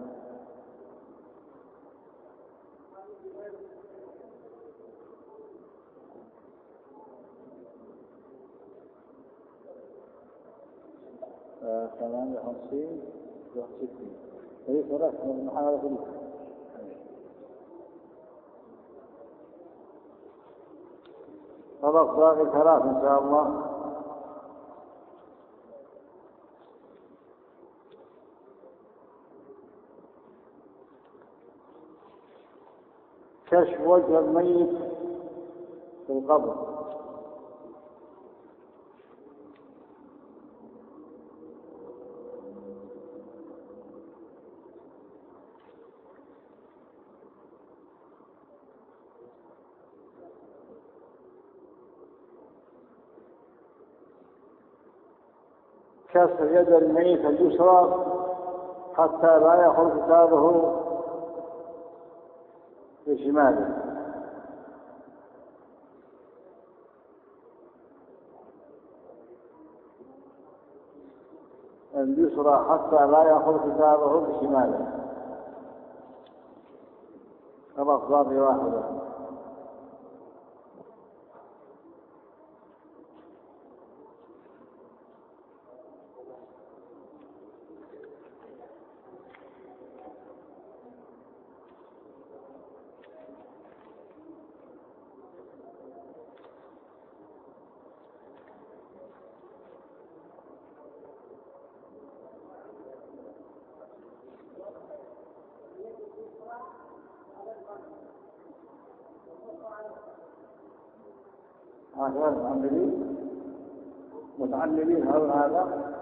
Speaker 1: ثمانية وخمسين وستين. هي ثلاثة من المحاولة كلها. خلاص باقي ثلاث إن شاء الله. كشف وجه الميت في القبر. كسر يد الميت اليسرى حتى لا يأخذ كتابه بشماله. اليسرى حتى لا يأخذ كتابه بشماله. خلاص باقي واحدة. هذا المتعلمين متعلمين هل هذا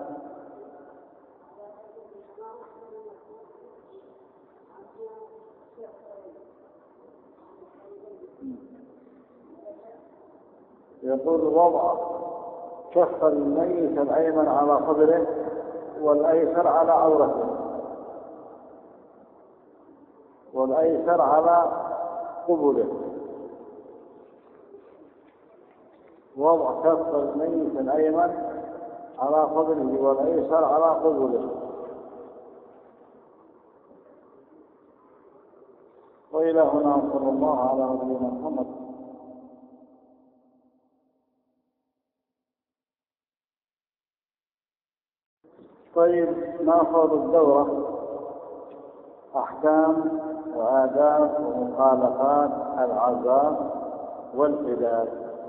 Speaker 1: يقول وضع كف الميت الأيمن على صدره والأيسر على عورته والأيسر على قبله. وضع كف الميت الأيمن على صدره والأيسر على قبله. وإلى هنا صلى الله على نبينا محمد. طيب، نأخذ الدورة: أحكام وآداب ومخالفات العزاء والحداد.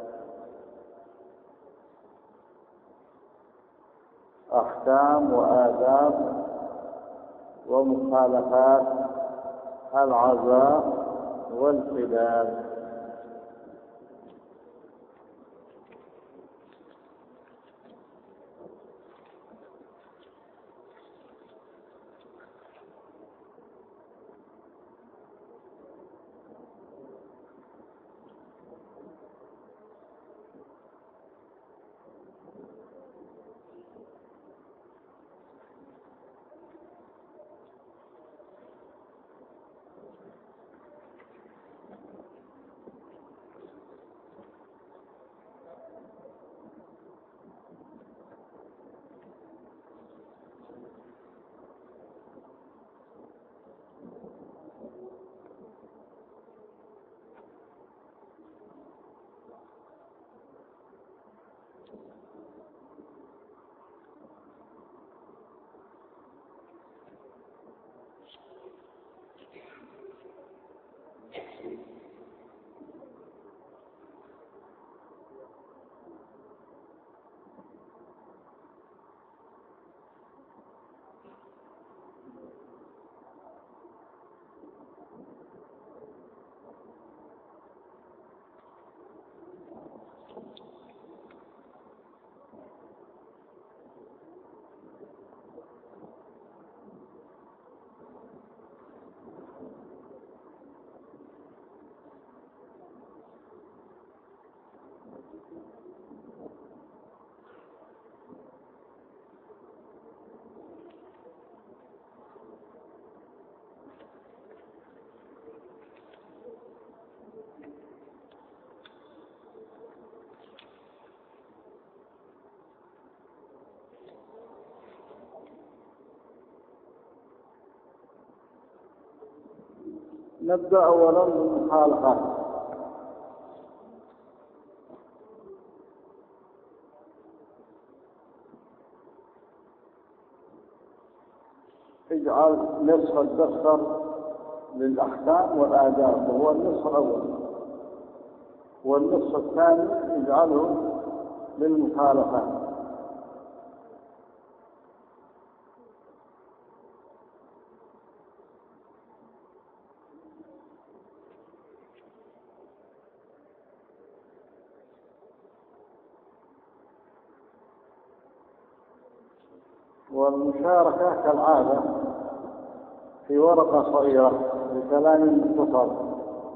Speaker 1: أحكام وآداب ومخالفات العزاء والحداد. نبدأ أولا بالمخالفات. اجعل نصف الدفتر للأحكام والآداب وهو النصف الأول، والنصف الثاني اجعله للمخالفات. والمشاركة كالعادة في ورقة صغيرة بكلام مختصر.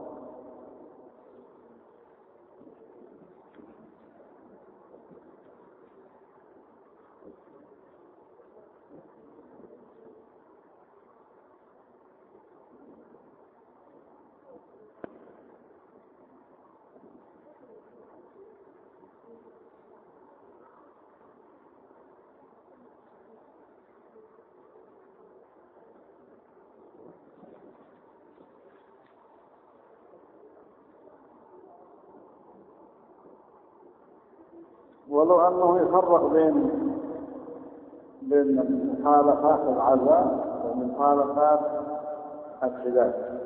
Speaker 1: ولو أنه يفرق بين بين مخالفات العزاء ومخالفات الحداد.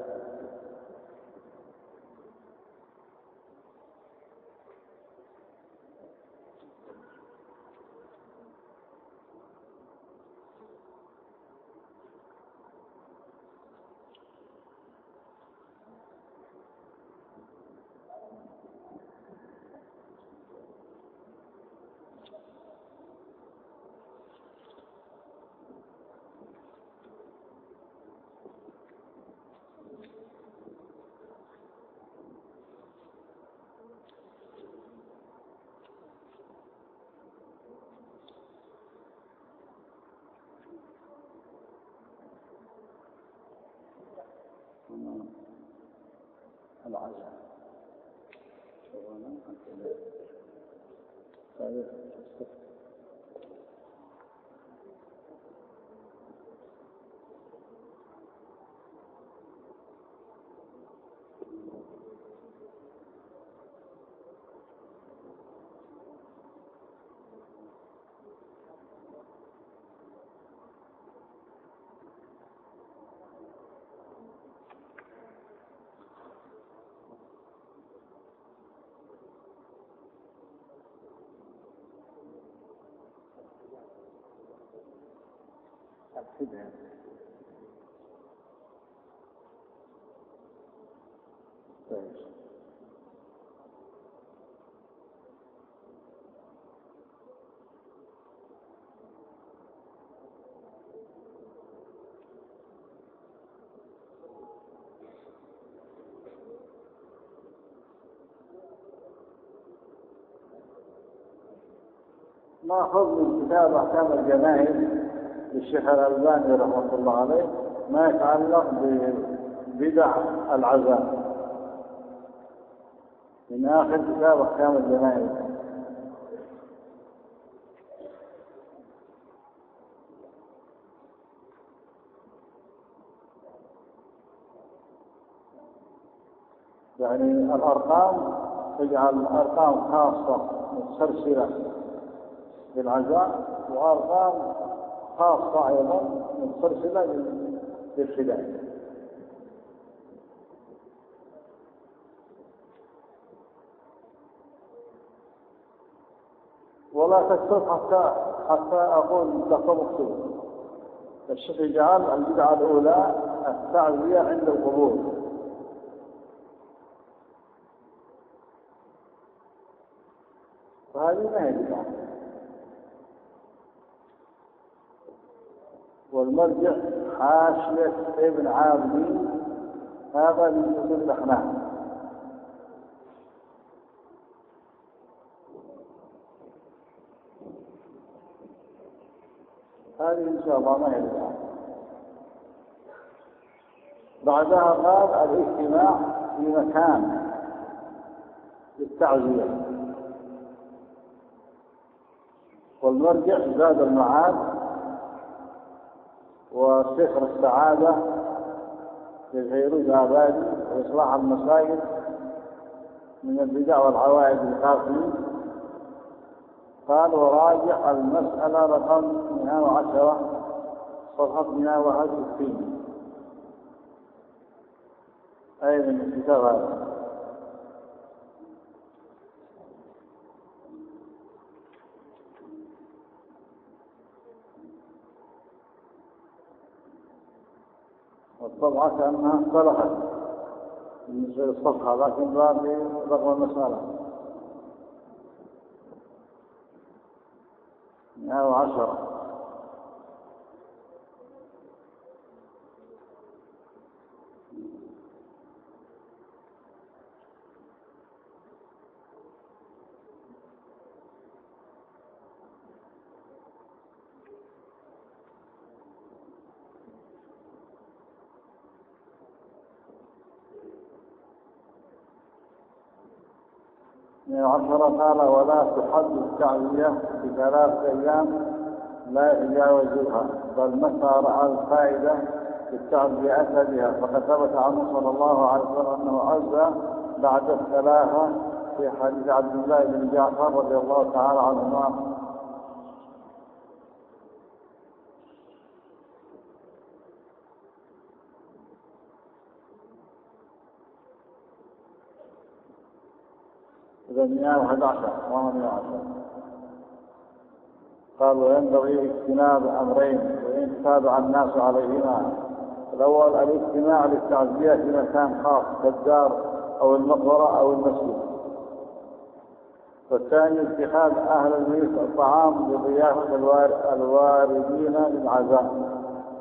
Speaker 1: العزاء أبحثها. ناخذ من كتاب أحكام الجنائز للشيخ الألباني رحمه الله عليه ما يتعلق ببدع العزاء من آخر كتاب أحكام الجنائز. يعني الأرقام تجعل أرقام خاصة متسلسلة بالعزاء وأرقام خاصة أيضا متسلسلة بالفداء. ولا تكتب حتى حتى أقول لك مكتوب. الشيخ جعل البدعة الأولى التعزية عند القبور، وهذه ما هي بدعة. والمرجع حاشية ابن عابدين، هذا من كتب الأحناف. هذه إن شاء الله ما هي بدعة. بعدها قال الاجتماع في مكان للتعزية، والمرجع زاد المعاد وسفر السعادة للفيروز آبادي وإصلاح المساجد من البدع والعوائد القاسمة. قال وراجع المسألة رقم مئة وعشرة صفحة مئة وواحد وستين، أي من الكتاب هذا. والطبعة كأنها اختلفت بالنسبة للصفحة، لكن باقي رقم المسألة مئة وعشرة. من عشرة قال ولا تحد التعزية بثلاث أيام لا يتجاوزها، بل متى رأى الفائدة في التعزية أتى بها، فقد ثبت عنه صلى الله عليه وسلم أنه عزى بعد الثلاثة في حديث عبد الله بن جعفر رضي الله تعالى عنهما. إذا مئة وأحد عشر وما مئة وعشر. قال وينبغي اجتناب أمرين وإن تابع الناس عليهما. الأول الاجتماع للتعزية في مكان خاص كالدار أو المقبرة أو المسجد. والثاني اتخاذ أهل الميت الطعام لضيافة الواردين للعزاء.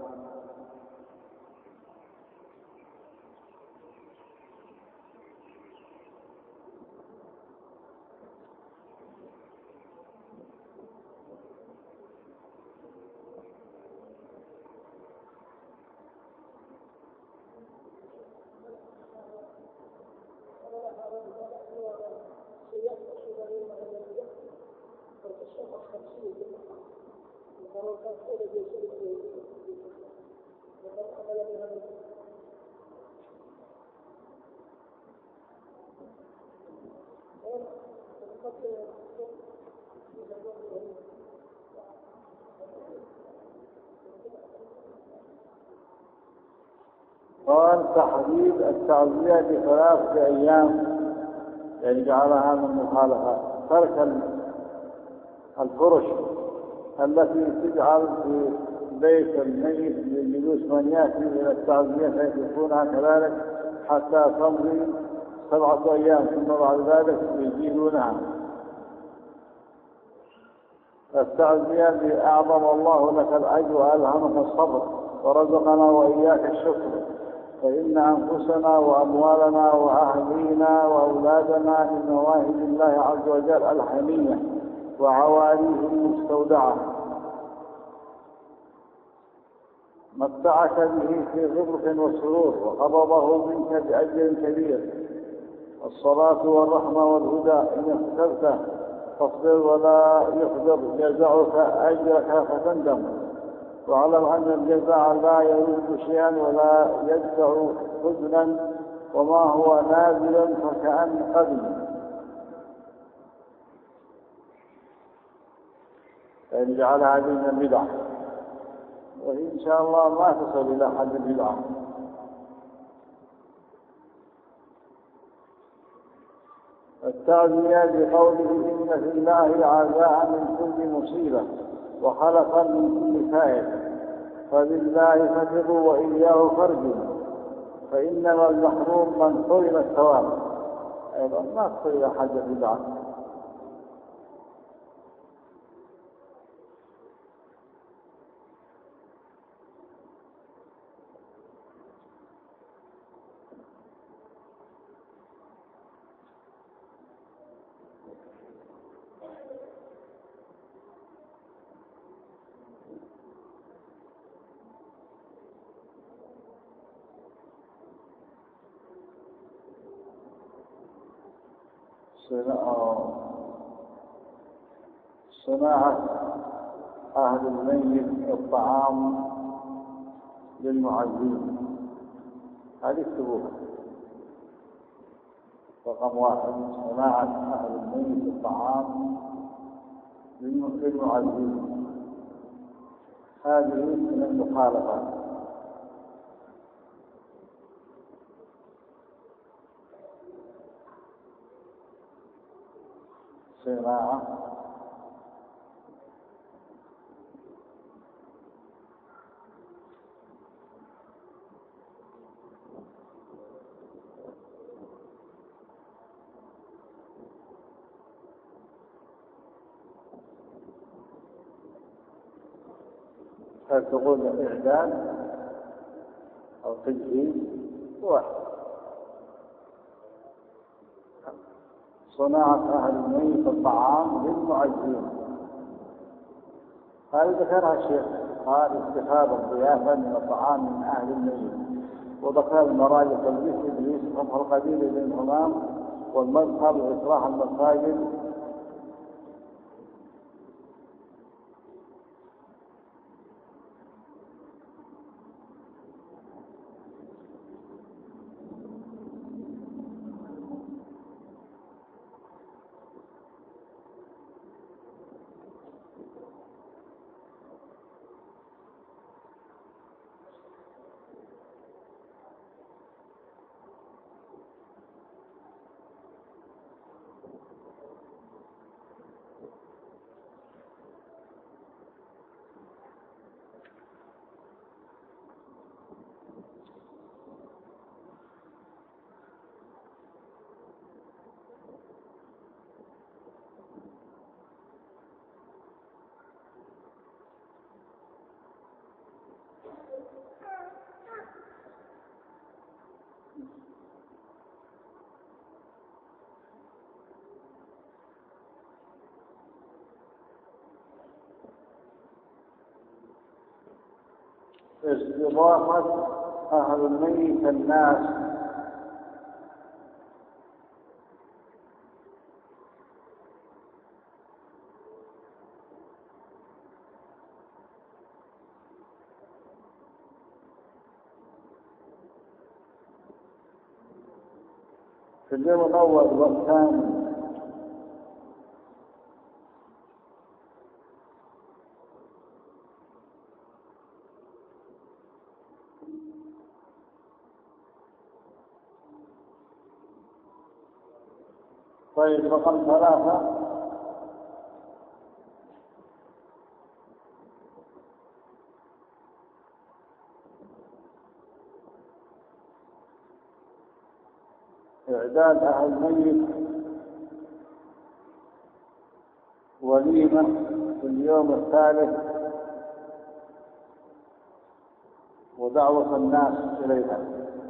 Speaker 1: قال تحديد التعزية بثلاثة أيام يعني جعلها من مخالفات. ترك الفرش التي تجعل في البيت الميت لجلوس من يأتي إلى التعزية فيتركونها كذلك حتى تمضي سبعة أيام، ثم بعد ذلك يزيلونها. التعزية بأعظم الله لك الأجر وألهمك الصبر ورزقنا وإياك الشكر، فإن أنفسنا وأموالنا وأهلينا وأولادنا من مواهب الله عز وجل الحمية وعواليه المستودعة، متعك به في غبرة وسرور وقبضه منك بأجر كبير. الصلاة والرحمة والهدى إن اخترته فاصبر ولا يقدر جزاؤك أجرك فتندم، واعلم أن الجزاء لا يرد شيئا ولا يدفع حزنا، وما هو نازل فكأن قدم. فإن جعل هذه من البدع، وإن شاء الله ما تصل إلى حد البدعة. التعزية بقوله إن في الله عزاء من كل مصيبة وخلقا من كل فائدة، فبالله فاتقوا وإياه فارجوا، فإنما المحروم من حرم الثواب. أيضا ما تصل إلى حد البدعة. صناعة أهل الميت الطعام للمعزين، هذه اكتبوها رقم واحد. صناعة أهل الميت الطعام للمعزين، هذه من المخالفة. صناعة هل تقول إعداد أو تجهيز واحد. صناعة أهل الميت الطعام للمعزين، هذه ذكرها الشيخ، قال اتخاذ الضيافة من الطعام من أهل الميت، وذكر المراجع تلبيس إبليس فتح القبيل للهمام والمذهب وإصلاح المساجد. استضافة أهل الميت الناس في اليوم الأول والثاني طيب رقم ثلاثة إعداد أهل الميت وليمة في اليوم الثالث ودعوة الناس إليها.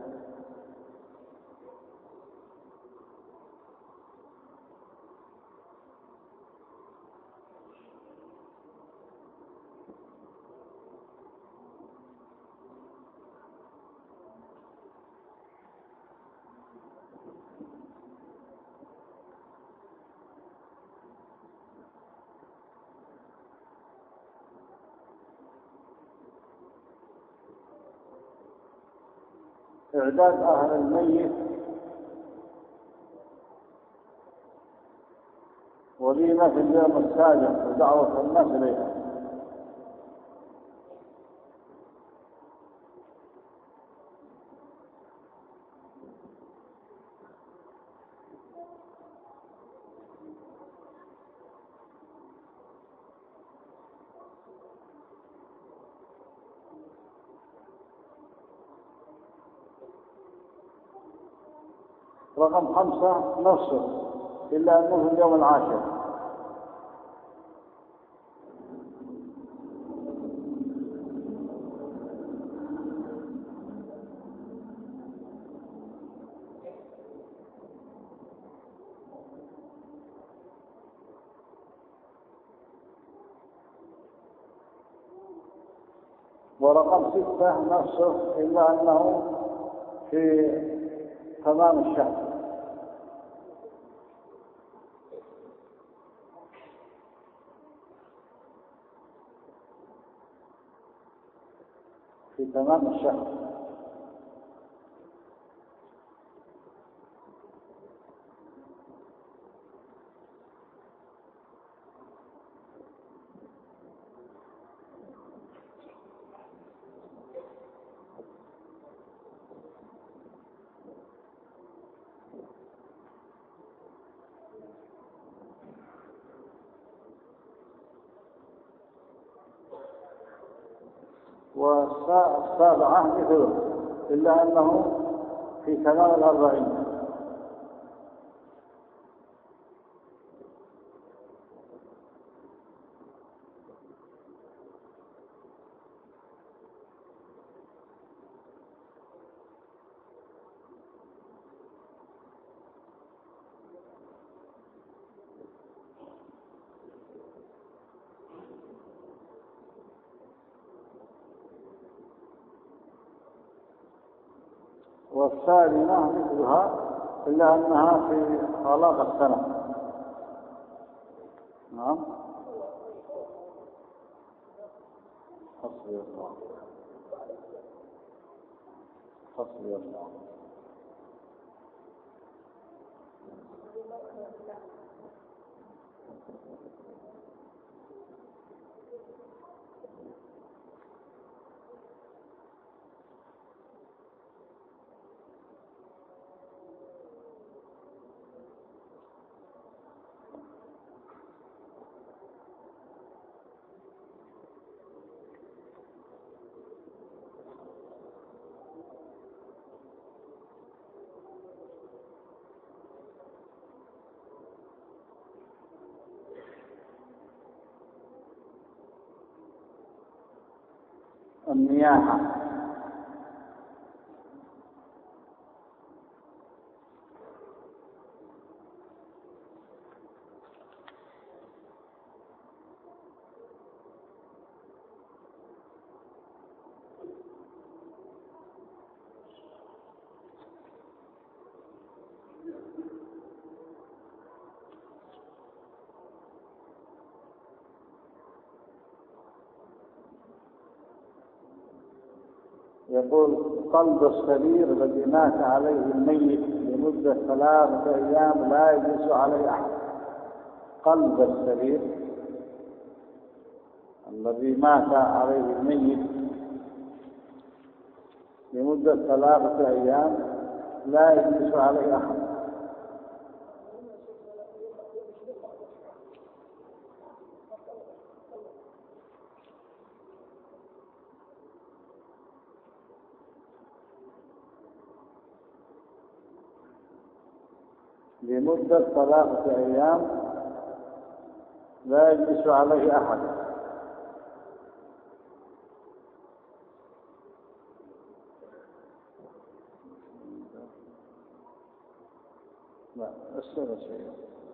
Speaker 1: إعداد أهل الميت وليمة في اليوم السابع ودعوة الناس إليها. رقم خمسة نفسه إلا أنه في اليوم العاشر. ورقم ستة نفسه إلا أنه في تمام الشهر. في تمام الشهر. والسابعة مثله إلا أنه في تمام الأربعين. والثامنة مثلها إلا أنها في خلاق السنة. نعم. حسبي الله حسبي الله. النياحة. يقول قلب السرير الذي مات عليه الميت لمدة ثلاثة أيام لا يجلس عليه أحد. قلب السرير الذي مات عليه الميت لمدة ثلاثة أيام لا يجلس عليه أحد. لمدة ثلاثة أيام لا يجلس عليه أحد. لا السنة شيء.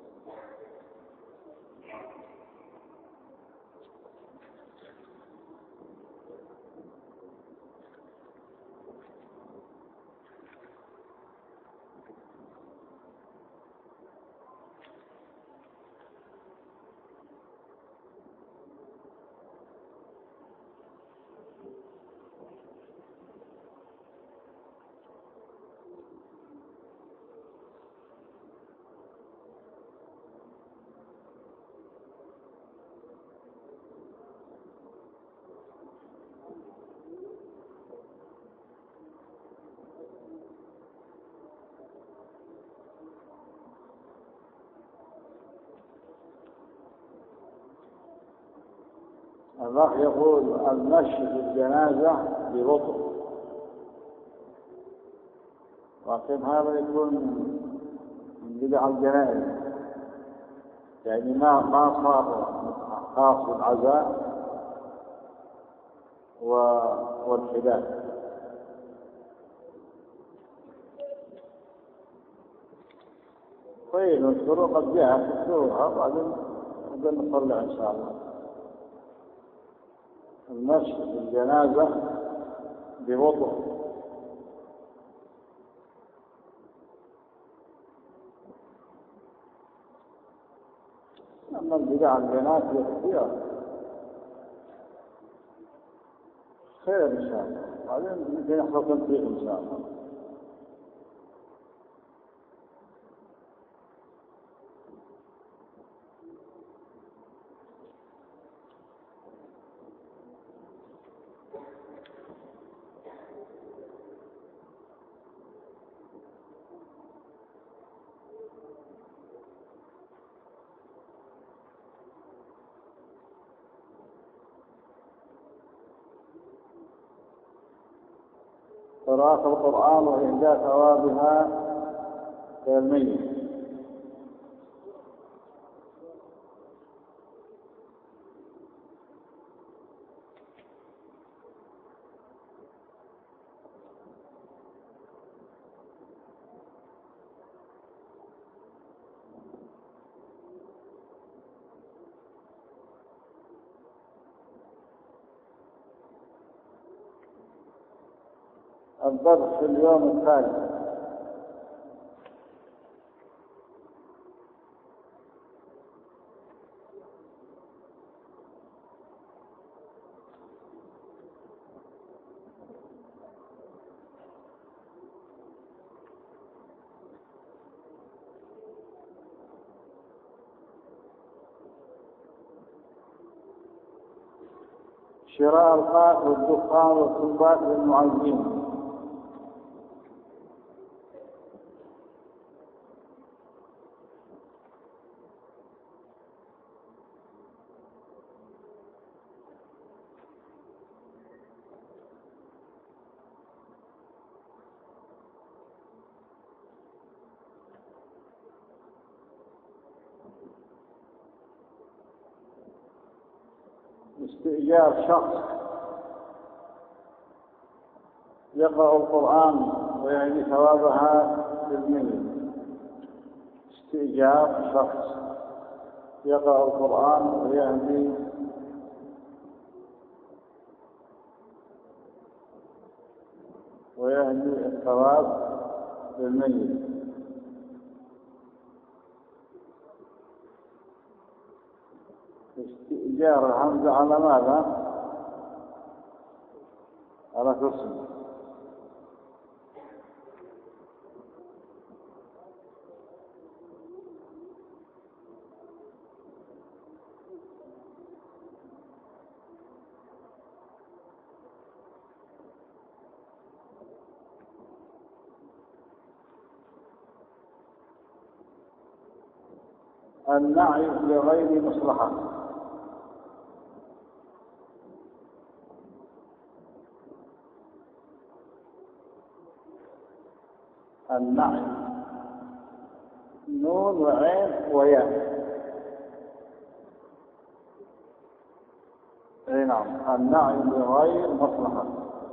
Speaker 1: الأخ يقول المشي في الجنازة ببطء، لكن هذا يكون من بدع الجنائز، يعني ما ما صار خاص بالعزاء والحداد. طيب الشروق قد جاءت الشروق بعدين نقول نطلع إن شاء الله. المشي في الجنازة ببطء. أما البدع البنات باختيار خير إن شاء الله، بعدين يمكن يحصل تنسيق إن شاء الله. قراءة القرآن وإهداء ثوابها كالميت. الضرب في اليوم الثالث. شراء القات والدخان والصنبات للمعزين. استئجار شخص يقرأ القرآن ويعني ثوابها للميت. استئجار شخص يقرأ القرآن ويهدي ويهدي الثواب للميت. استئجار الحمد على ماذا؟ على قسم. النعي لغير مصلحة. النعي نون وعين وياء. اي نعم، النعي بغير مصلحة.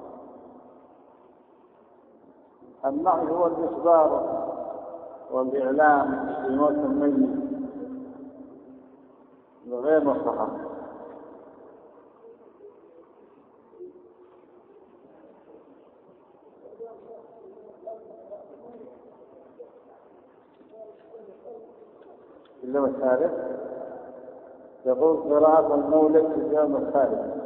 Speaker 1: النعي هو الإخبار والإعلام بموت الميت بغير مصلحة. اليوم الثالث يقول قراءة المولد في اليوم الثالث.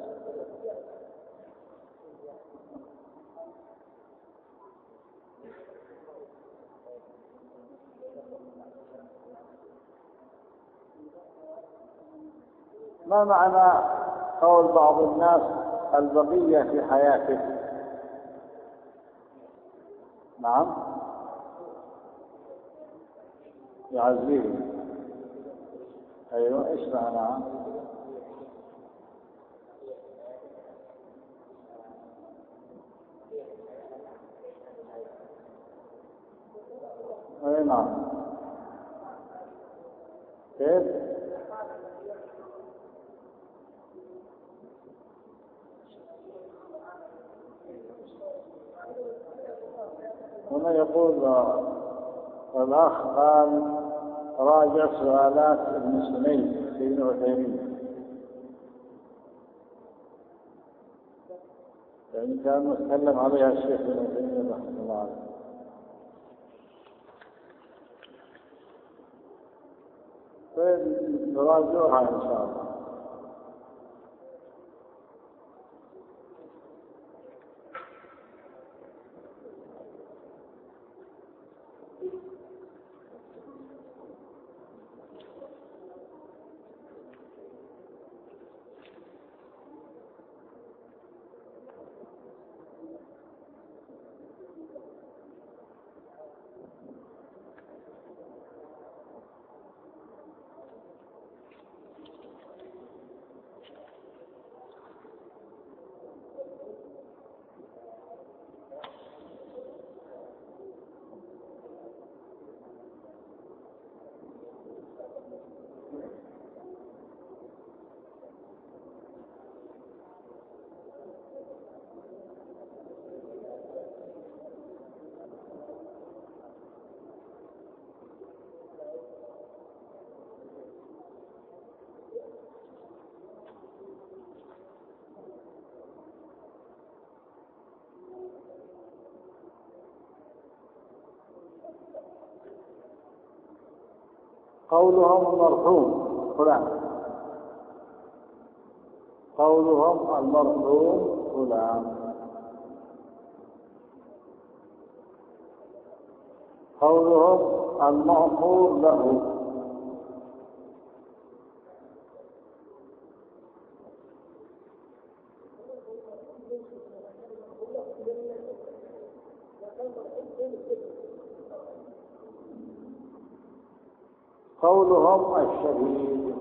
Speaker 1: ما معنى قول بعض الناس البقية في حياته؟ نعم، يعزيه. أيوة، إيش معنى؟ أي نعم. كيف؟ هنا يقول الأخ قال راجع سؤالات ابن سنين في ابن عثيمين، يعني كان متكلم عليها الشيخ ابن عثيمين رحمه الله عليه. طيب نراجعها إن شاء الله. قولهم المرحوم فلان، قولهم المرحوم فلان، قولهم المغفور له، قولهم الشهيد.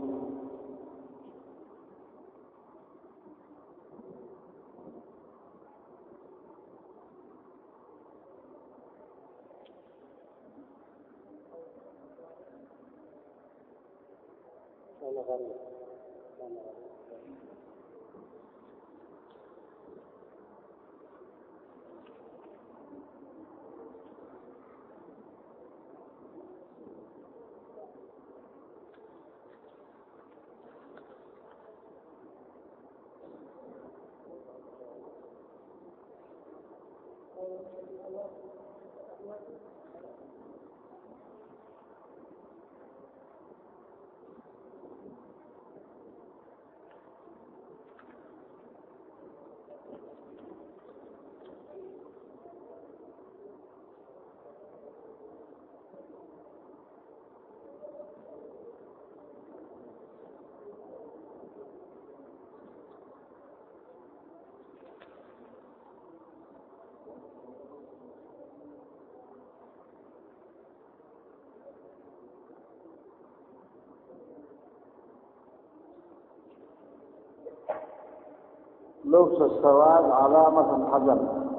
Speaker 1: لبس السواد علامة الحزن.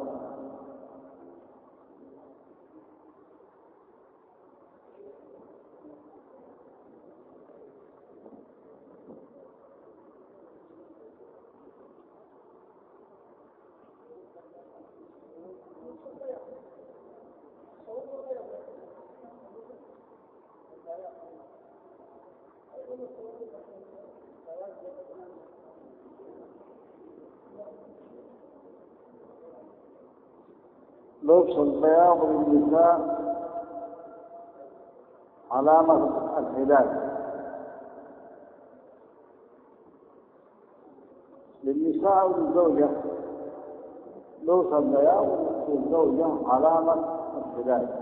Speaker 1: لبس البياض للنساء علامة الهلال. للنساء وللزوجة لبس البياض للزوجة علامة الهلال.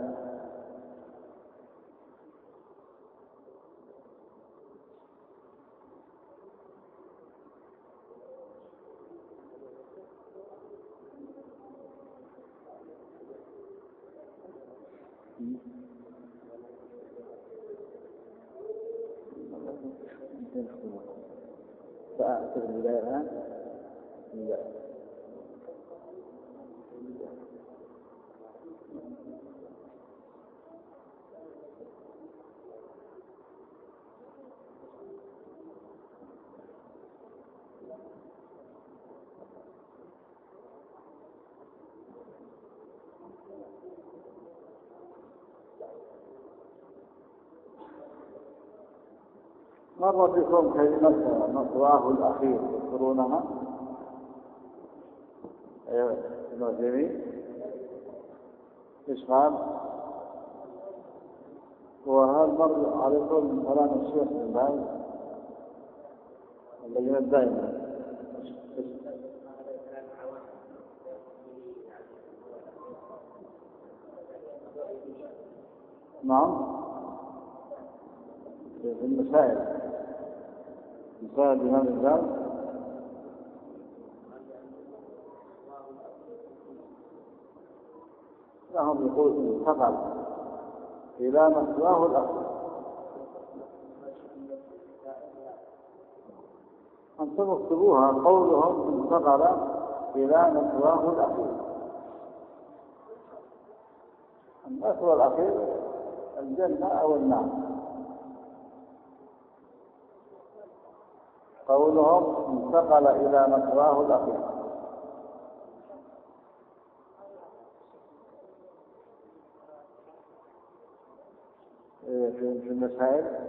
Speaker 2: فأعتقد البداية الآن
Speaker 1: مر بكم كلمة مصراه الأخير تذكرونها؟ أيوة ابن عثيمين إيش قال؟ وهذا مر عليكم من كلام الشيخ بن باز اللجنة الدائمة. نعم في المسائل مسائل الإمام الزاد لهم يقول انتقل إلى مثواه الأخير. أنتم اكتبوها قولهم انتقل إلى مثواه الأخير. المثوى الأخير الجنة أو النار. قولهم انتقل إلى مثواه الأخير. في المسائل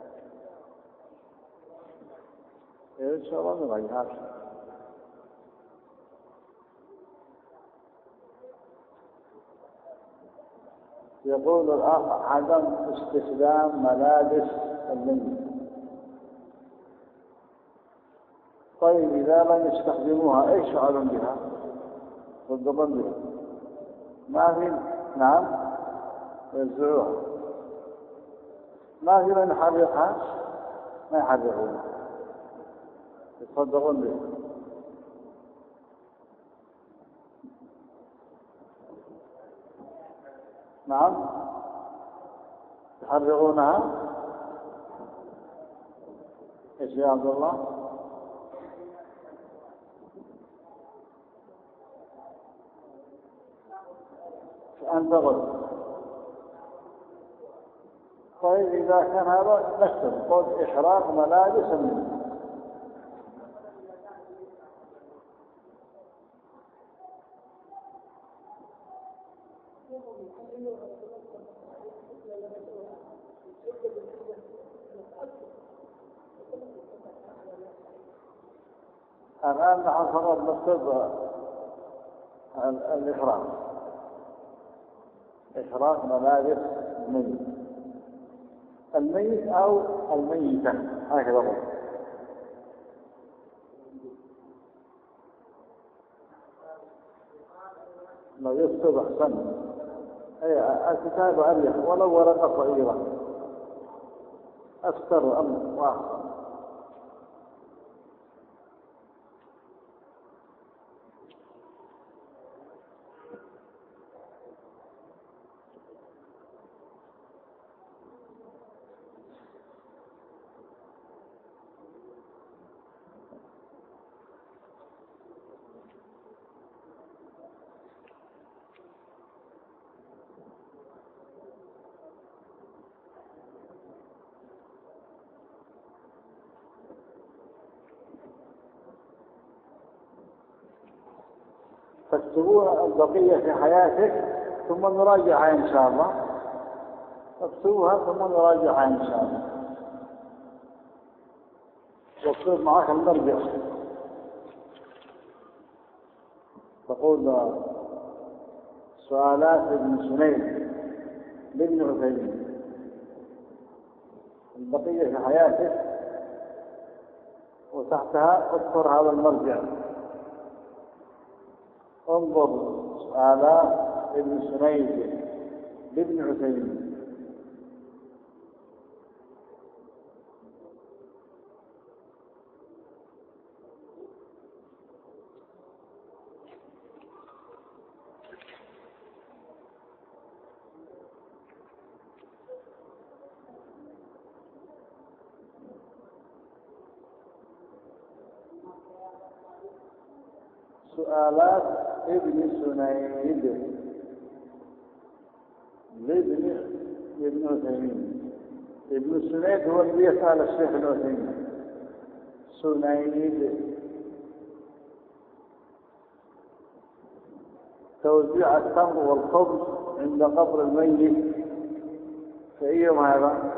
Speaker 1: إن شاء الله نغيرها. يقول الأخ عدم استخدام ملابس الميت. طيب إذا لم يستخدموها إيش يفعلون بها؟ والضبط بها ما في. نعم يوزعوها. ما في من يحرقها ما يحرقونها يتصدقون بها. نعم يحرقونها. ايش يا عبد الله؟ أنت قلت. طيب إذا كان هذا نكتب قل إحراق ملابس الميت. الآن نحن فقط نكتب الإحراق إحراق ملابس الميت الميت أو الميتة هكذا هو. لو يكتب أحسن. أي الكتاب أريح ولو ورقة صغيرة أكثر وأمن وأحسن. تكتبون البقية في حياتك ثم نراجعها إن شاء الله. اكتبوها ثم نراجعها إن شاء الله. واكتب معك المرجع. تقول سؤالات ابن سنين لابن عثيمين، البقية في حياتك، وتحتها اذكر هذا المرجع. انظر سؤالات ابن سنين لابن عثيمين. سؤالات ابن سنيد لابن ابن عثيمين. ابن سنيد هو اللي يسأل الشيخ العثيمين. سنيد توزيع التمر والخبز عند قبر الميت في أي يوم هذا؟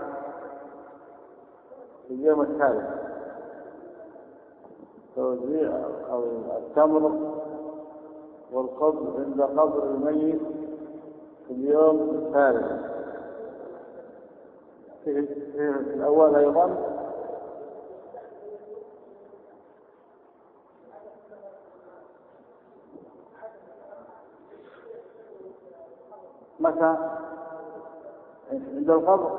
Speaker 1: في اليوم الثالث. توزيع التمر والخبز عند قبر الميت في اليوم الثالث. في الأول أيضا متى؟ عند القبر.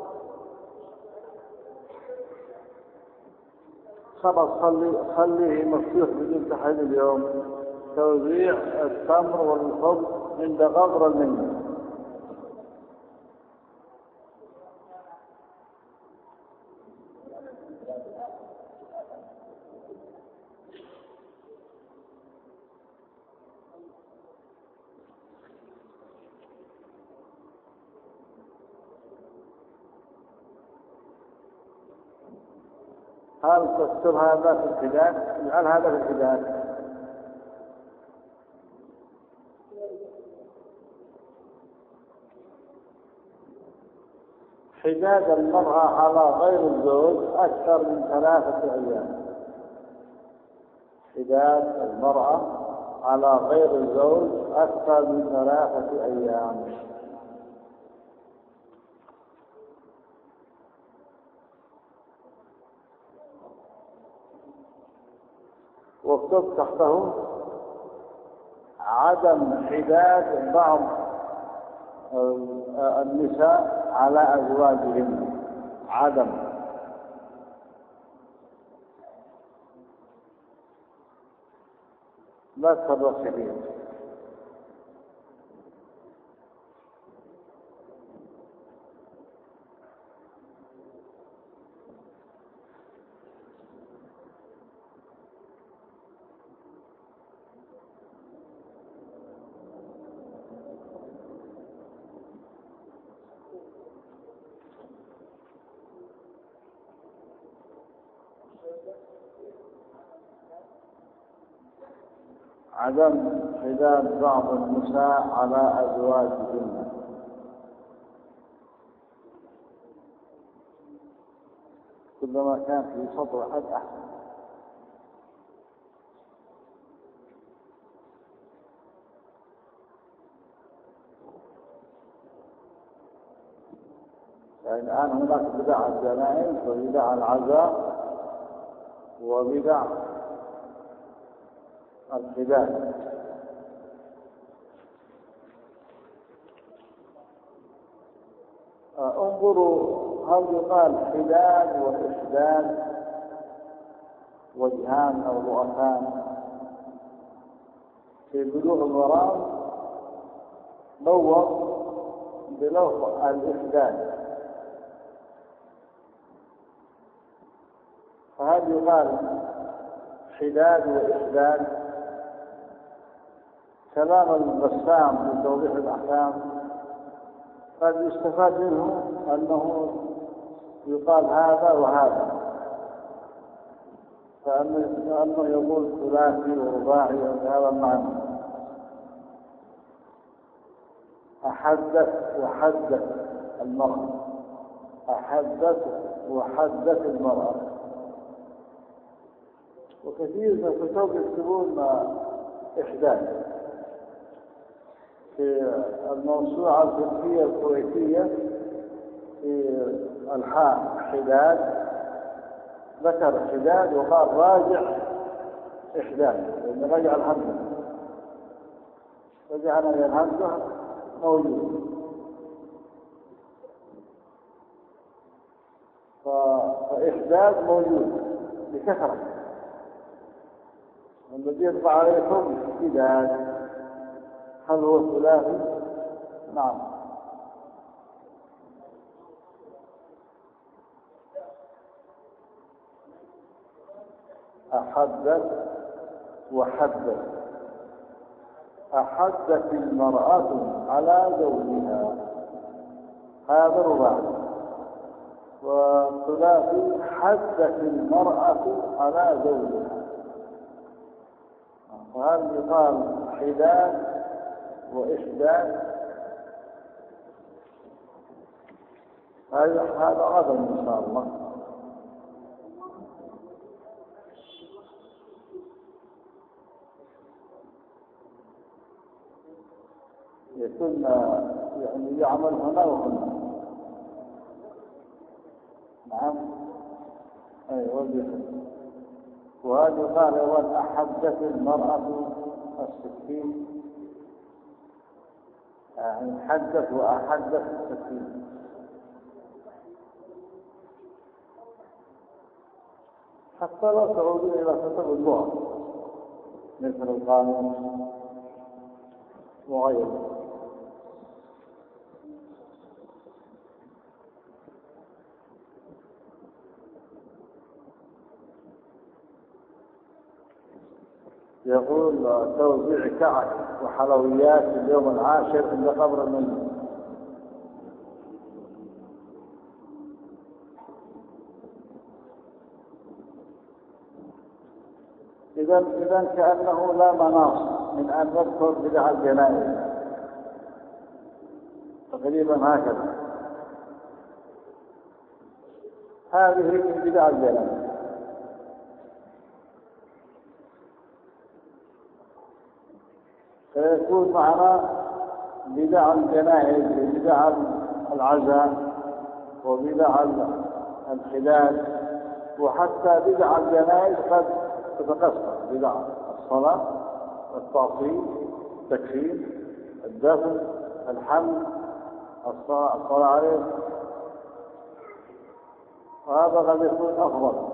Speaker 1: خلاص خلي خليه مفتوح بدون تحديد اليوم. توزيع التمر والخبز عند قبر الميت. هل تكتب هذا في الحداد؟ اجعل هذا في الحداد. حداد المرأة على غير الزوج أكثر من ثلاثة أيام. حداد المرأة على غير الزوج أكثر من ثلاثة أيام. واكتب تحته عدم حداد بعض النساء على أزواجهن. عدم لا تفرق فيه. عدم حداد بعض النساء على أزواجهن. كلما كان في سطر أحد أحسن. يعني الآن هناك بدع الجنائز وبدع العزاء وبدع الحداد. انظروا هل يقال حداد وإحداد وجهان أو رؤسان. في بلوغ المرام نور بلفظ الإحداد، فهل يقال حداد وإحداد؟ كلام البسام في توضيح الأحكام قد يستفاد منه أنه يقال هذا وهذا، فأنه يقول ثلاثي ورباعي بهذا المعنى. أحدث وحدث المرأة، أحدث وحدث المرأة. وكثير من الكتب يكتبون إحداث. في الموسوعة الفقهية الكويتية في الحاء حداد ذكر حداد وقال راجع إحداث، لأن رجع الهمزة، رجعنا إلى الهمزة موجود. فإحداد موجود بكثرة، الذي يطبع عليكم إحداد. هل هو ثلاثي؟ نعم. أحدث وحدث، أحدث المرأة على زوجها، هذا رباعي. والثلاثي حدث المرأة على زوجها، فهل يقال حداد وإحداد؟ هذا غدا إن شاء الله. يكون يعني يعمل هنا وهنا. نعم. أي وجه. وهذا قال أيضا أحدث المرأة السكين، يعني حدث وأحدث السكين. حتى لا تعودون إلى كتب اللغة مثل القانون وغيره. يقول توزيع كعك وحلويات في اليوم العاشر عند قبر الميت. إذا إذا كأنه لا مناص من أن نذكر بدع الجنائز، تقريبا هكذا. هذه من بدع الجنائز. فيكون معنا بدع الجنائز وبدع العزاء وبدع الخلال، وحتى بدع الجنائز قد تتقسم: بدع الصلاة، التعطيل، التكفير، الدفن، الحمل، الصلاة عليه، وهذا قد يكون أفضل.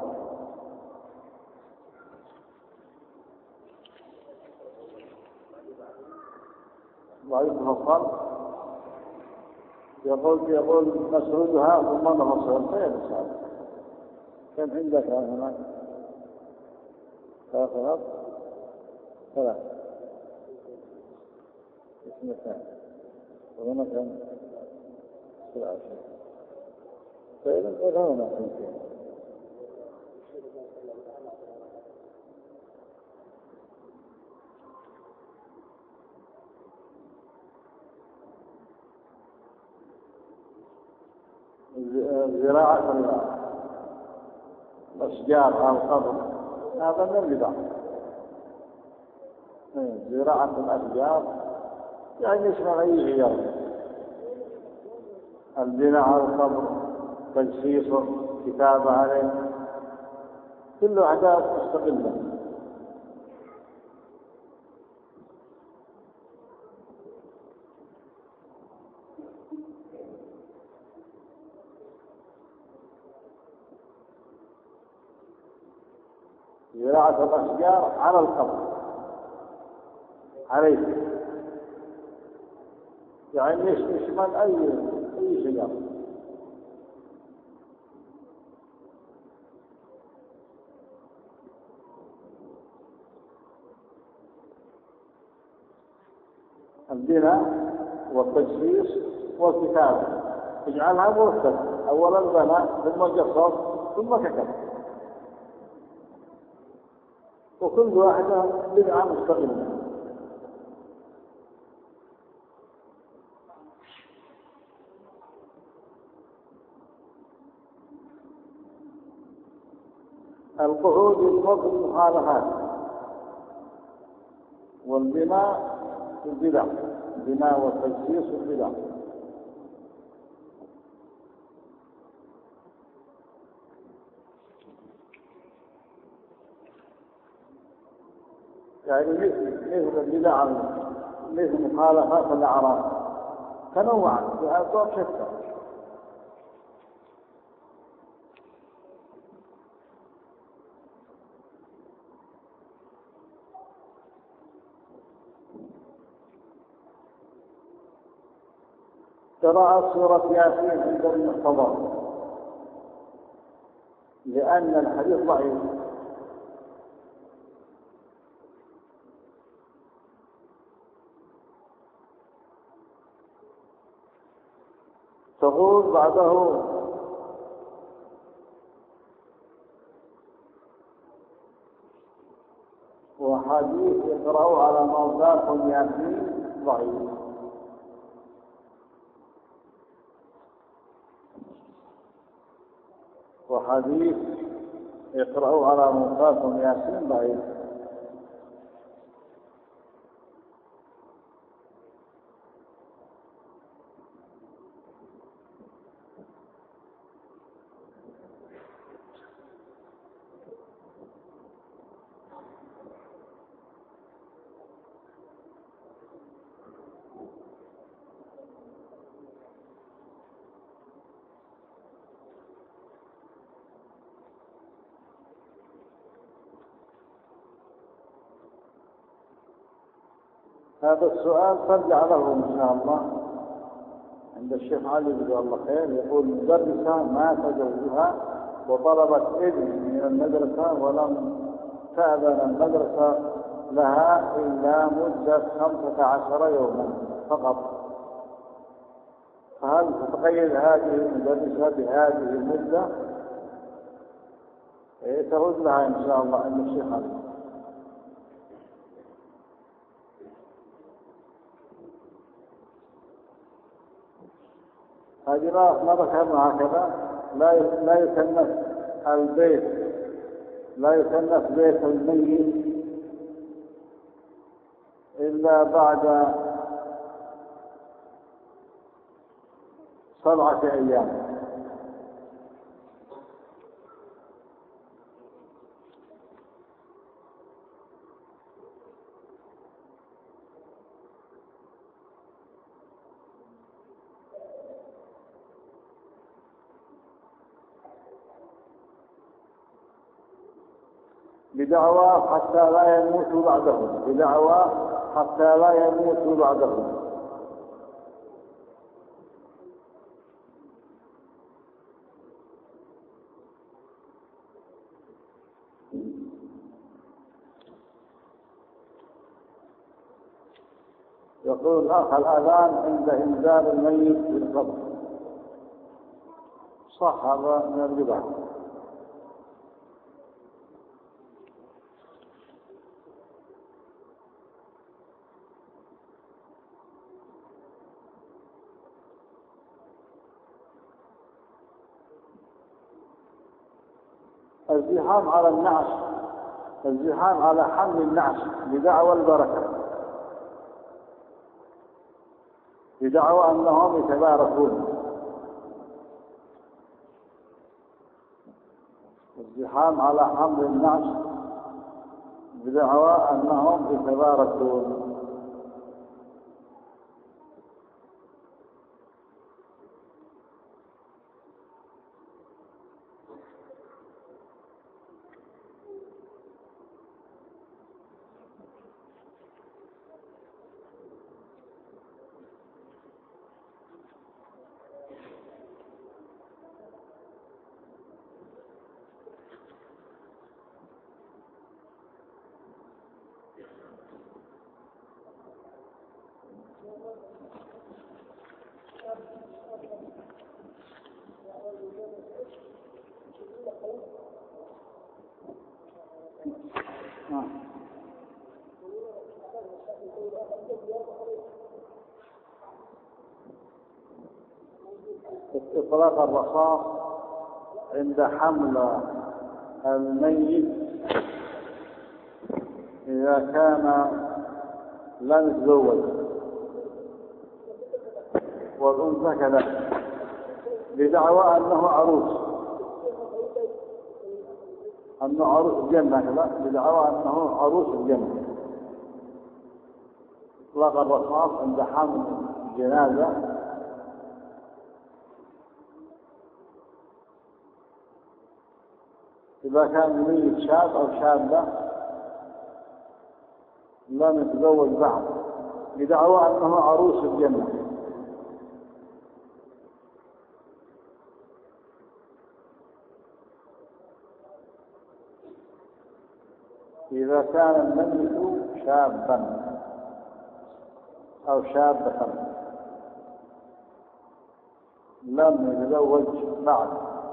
Speaker 1: ضعيف الفصل يقول يقول مسعودها ثم نفصل خير صار. كم عندك هنا؟ ثلاثة ثلاث اثنتان وهنا كم؟ ثلاثة. فإذا هنا اثنتين. زراعة الأشجار على القبر هذا من البدع. زراعة الأشجار يعني يشمل أي غير: البناء على القبر، تجسيسه، كتابة عليه، كل أحداث مستقلة. زراعة الأشجار على القبر عليه، يعني يشمل أي أي شجر. البناء والتجسيس والكتابة اجعلها مرتبة: أولا بناء ثم جسس ثم كتب، وكل واحدة بدعة مستقلة. كالقعود الفضل المخالفات، والبناء في البدع، البناء والتجسيس في البدع. يعني مثل مثل البدع، مثل مخالفات الأعراف تنوعت في أسباب شتى. قراءة سورة ياسين عند المحتضر لأن الحديث ضعيف، تقول بعده وحديث يقرأ على موضاكم ياسين ضعيف، وحديث يقرأ على موضاكم ياسين ضعيف. هذا السؤال ترجع له إن شاء الله عند الشيخ علي جزاه الله خير. يقول مدرسة مات زوجها وطلبت إذن من المدرسة ولم تأذن المدرسة لها إلا مدة خمسة عشر يوما فقط، فهل تتقيد هذه المدرسة بهذه المدة؟ ترد لها إن شاء الله عند الشيخ علي. هذه ما ذكرنا هكذا. لا لا يكنس البيت، لا يكنس بيت الميت إلا بعد سبعة أيام. بدعوى حتى لا يموت بعدهم، بدعوى حتى لا يموت بعدهم. يقول الأخ الأذان عند إنزال الميت في القبر صح؟ هذا من البدع. الزحام على النعش، الزحام على حمل النعش بدعوى البركة، بدعوى أنهم يتباركون. الزحام على حمل النعش بدعوى أنهم يتباركون. إطلاق الرصاص عند حمل الميت إذا كان لم يتزوج والأنثى كذلك بدعوى أنه عروس، أنه عروس الجنة كذا، بدعوى أنه عروس الجنة، إطلاق الرصاص عند حمل الجنازة إذا كان الميت شاب أو شابة لم يتزوج بعد بدعوى أنه عروس الجنة. إذا كان الميت شابا أو شابة لم يتزوج بعد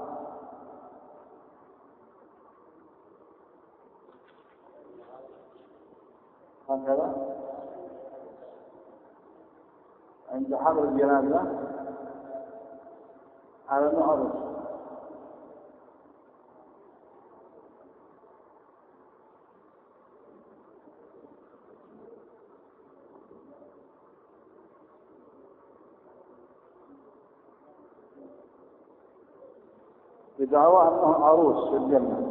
Speaker 1: هكذا عند حمل الجنازة على أنه عروس. بدعوى أنه عروس في الجنة.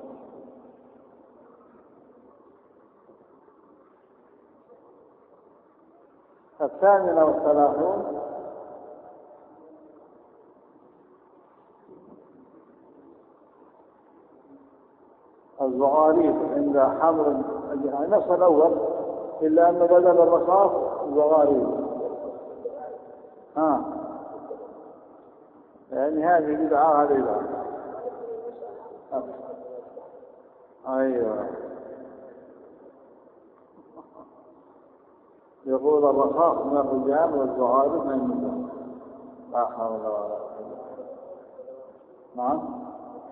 Speaker 1: الثامنة والثلاثون الزغاريد عند حمل الجنازة، نفس الأول إلا أن بدل الرصاص زغاريد. ها يعني هذه بدعة هذه بدعة. أيوة يقول الرصاص من الرجال والزغاريد من النساء. لا حول ولا قوة إلا بالله. نعم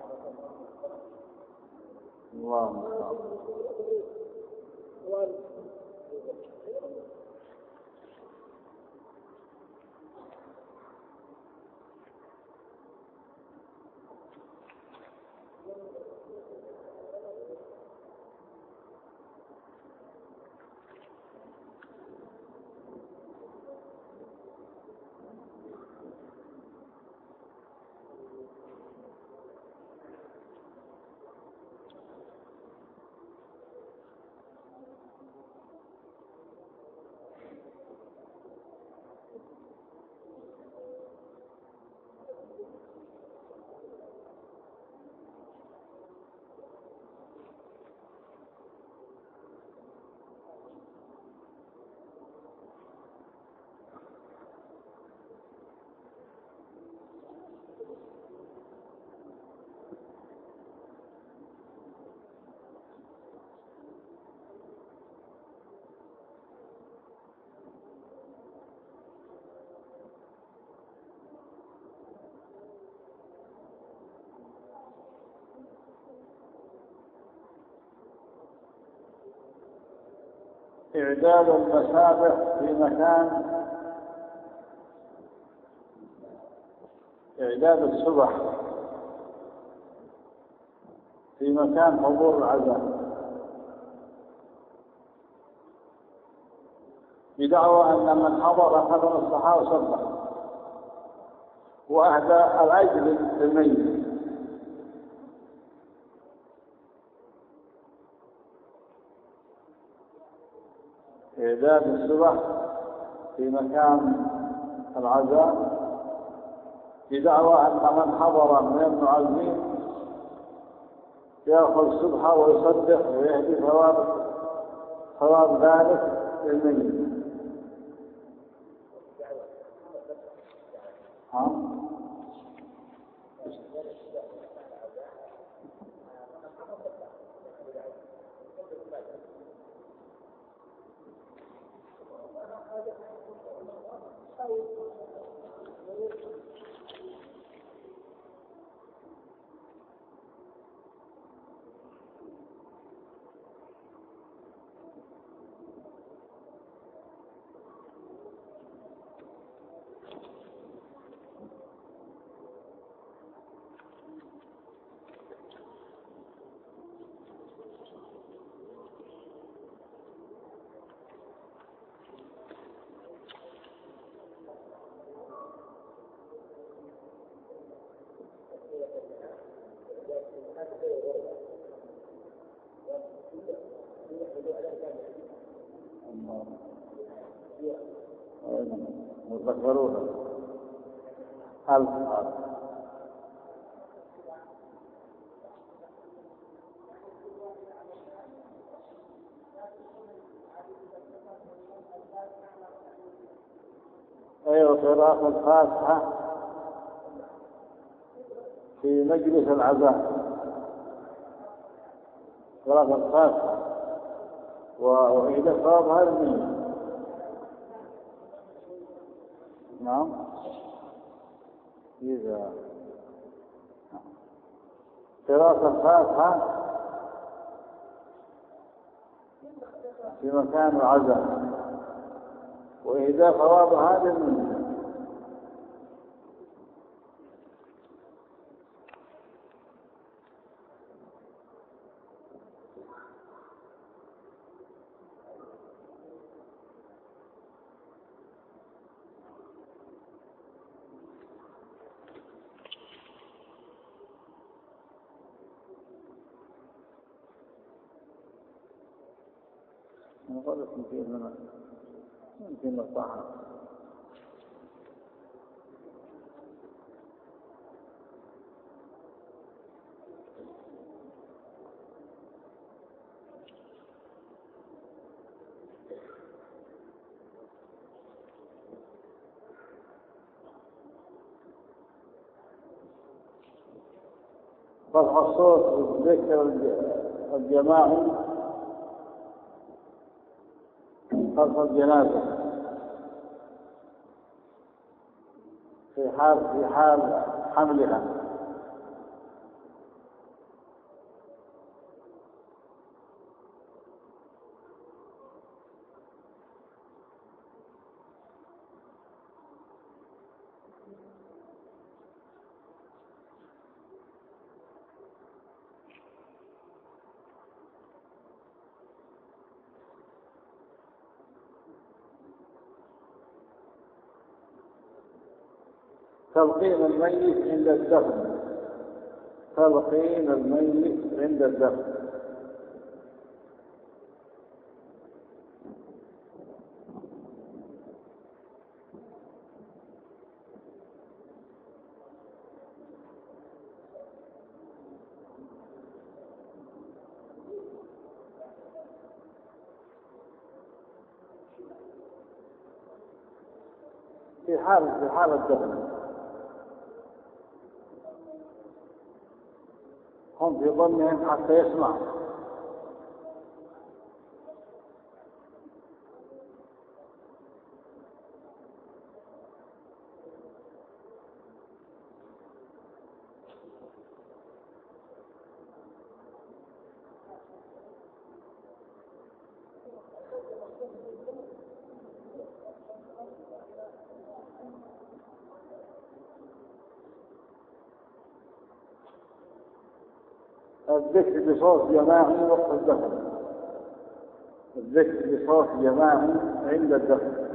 Speaker 1: الله المستعان. إعداد المسابح في مكان إعداد السبح في مكان حضور العزاء بدعوى أن من حضر حضر الصحابة وسبح وأهدى الأجر للميت. إعداد السبح في مكان العزاء بدعوى أن من حضر من المعزين يأخذ سبحة ويصدق ويهدي ثواب ثواب ذلك للميت. ها؟ وذكروها ألف ألف. أيوة قراءة الفاتحة في مجلس العزاء، قراءة الفاتحة وإذا صابها الميت. نعم إذا قراءة الفاتحة في مكان العزاء وإذا ثواب هذا المنزل. نقول لك يمكن يمكن نصحها. رفع الصوت بالذكر الجماعي خلف الجنازة في حال في حال حملها. تلقين الميت عند الدفن، تلقين الميت عند الدفن. في حال في حال الدفن هم في ظنهم حتى يسمع. الذكر بصوت جماعي وقت الدفن، الذكر بصوت جماعي عند الدفن.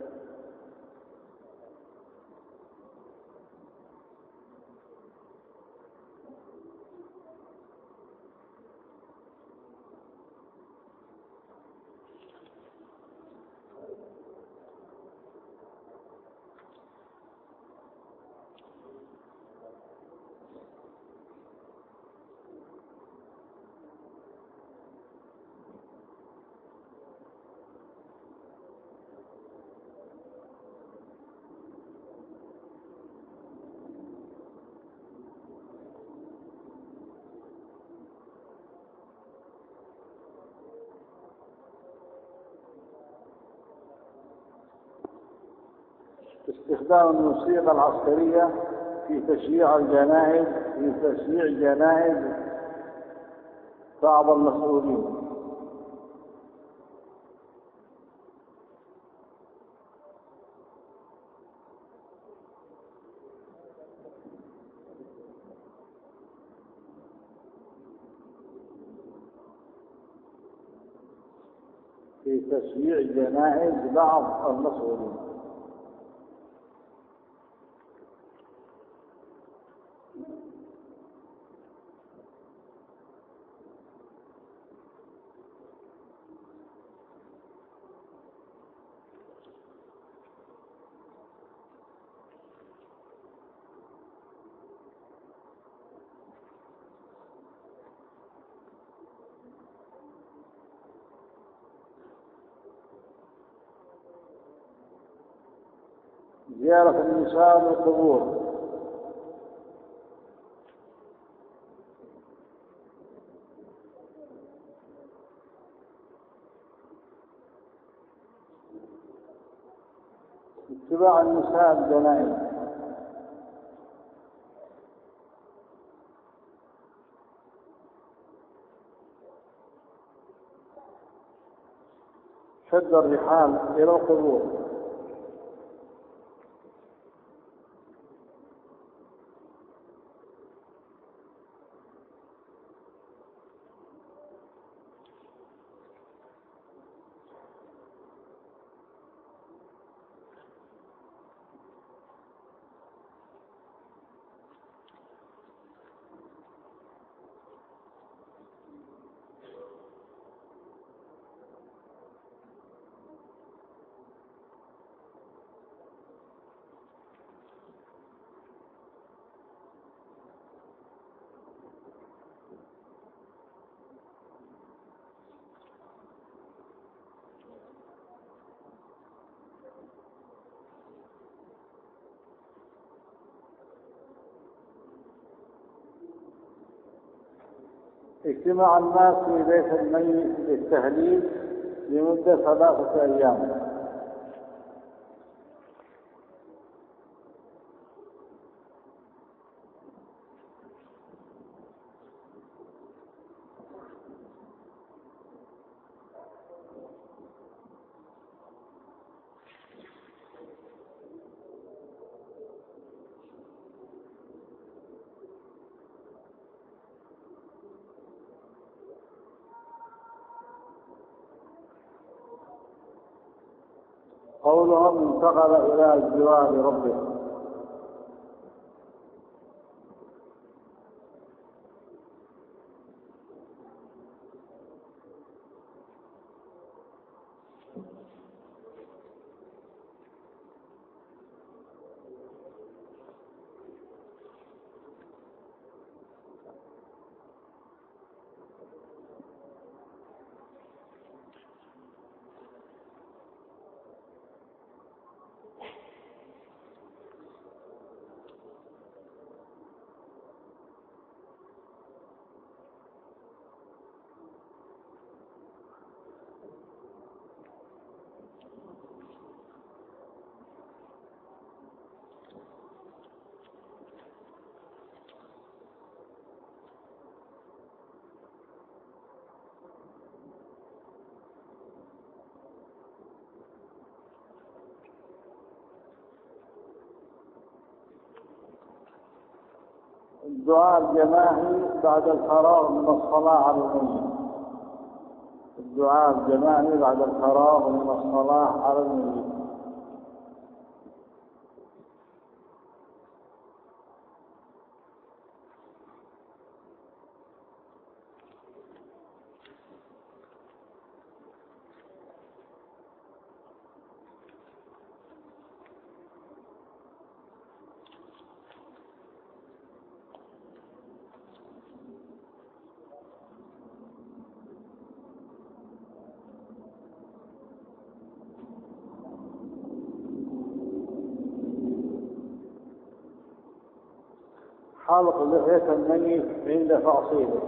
Speaker 1: استخدام الموسيقى العسكرية في تشييع الجنائز في تشييع جنائز بعض المسؤولين. في تشييع جنائز بعض المسؤولين. زيارة النساء للقبور. اتباع النساء الجنائز. شد الرحال إلى القبور. اجتماع الناس في بيت الميت للتهليل لمدة ثلاثة أيام. قولهم انتقل إلى جوار ربه. الدعاء الجماعي بعد الفراغ من الصلاة على الميت. الدعاء الجماعي بعد الفراغ من الصلاة على الميت. حلق لحية الميت عند تعصيبه.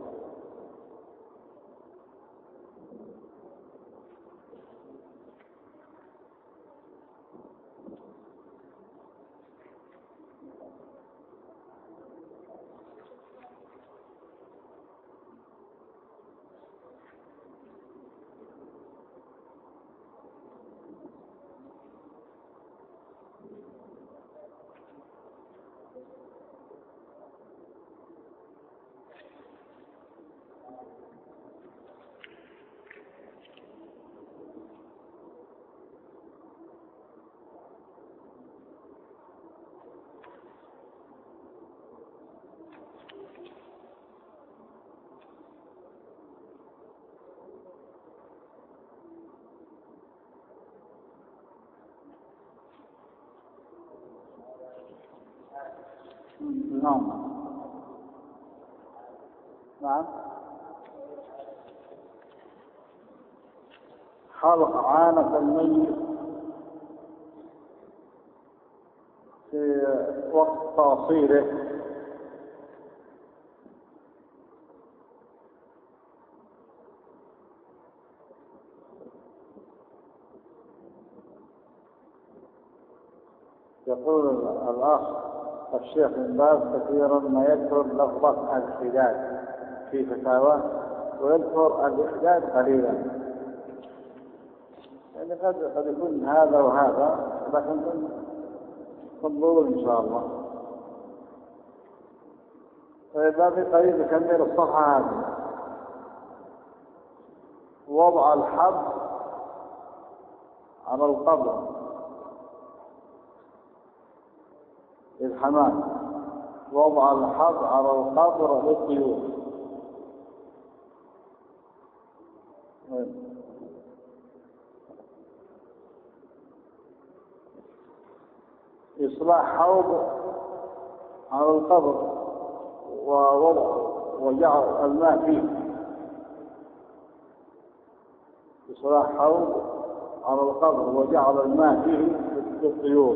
Speaker 1: نعم نعم حلق عانة الميت تأصيله يقول الأخ الشيخ بن باز كثيرا ما يذكر لفظة الحداد في فتاواه ويذكر الإحداد قليلا، يعني قد قد يكون هذا وهذا، لكن تنظروا إن شاء الله. فإذا في قريب يكمل الصفحة هذه. وضع الحب على القبر للحمام، وضع الحب على القبر للطيور. إصلاح حوض على القبر ووضع وجعل الماء فيه. إصلاح حوض على القبر وجعل الماء فيه للطيور.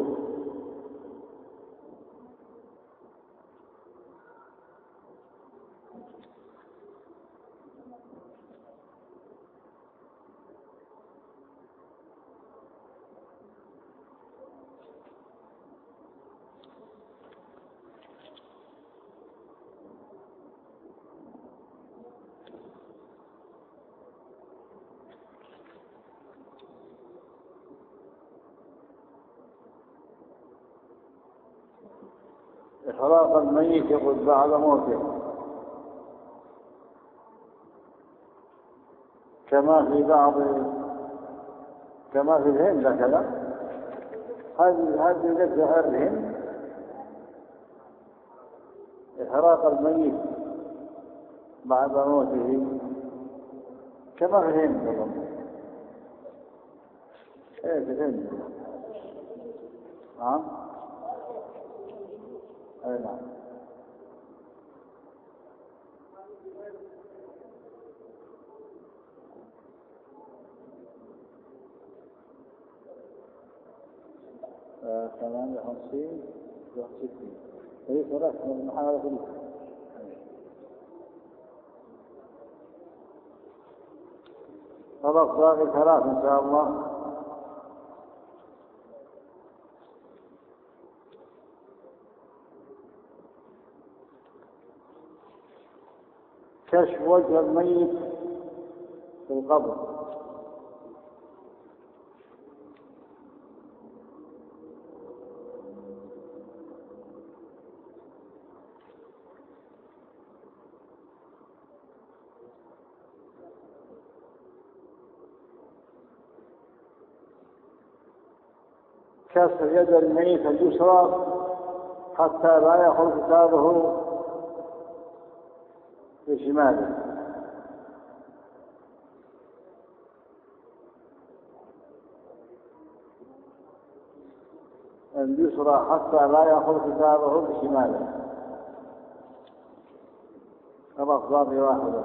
Speaker 1: إحراق الميت يقول بعد موته كما في بعض كما في الهند هكذا. هذه هذه ذكر الهند إحراق الميت بعد موته كما في الهند. ايه في الهند. نعم. أي نعم. ثمانية وخمسين وستين. هي ثلاث من المحاولة كلها. خلاص باقي ثلاث إن شاء الله. كشف وجه الميت في القبر. كسر يد الميت اليسرى حتى لا يأخذ كتابه في شماله. اليسرى حتى لا يأخذ كتابه بشماله. خلاص باقي واحدة.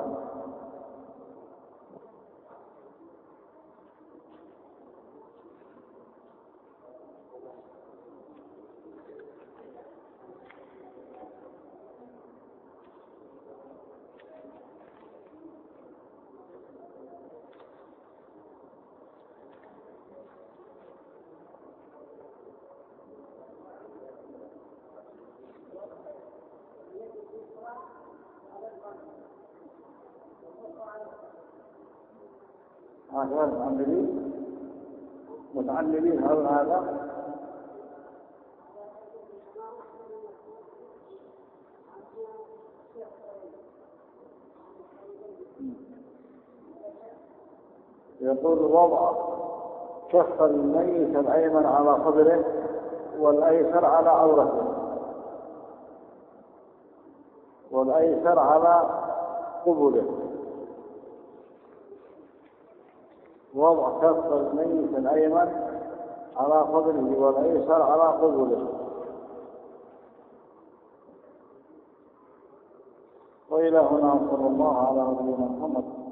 Speaker 1: هكذا متعلمين متعلمين هذا هذا يقول وضع كف الميت الأيمن على صدره والأيسر على عورته والأيسر على قبله. وضع كف الميت الأيمن على صدره والأيسر على قبله. وإلى هنا صلى الله على نبينا محمد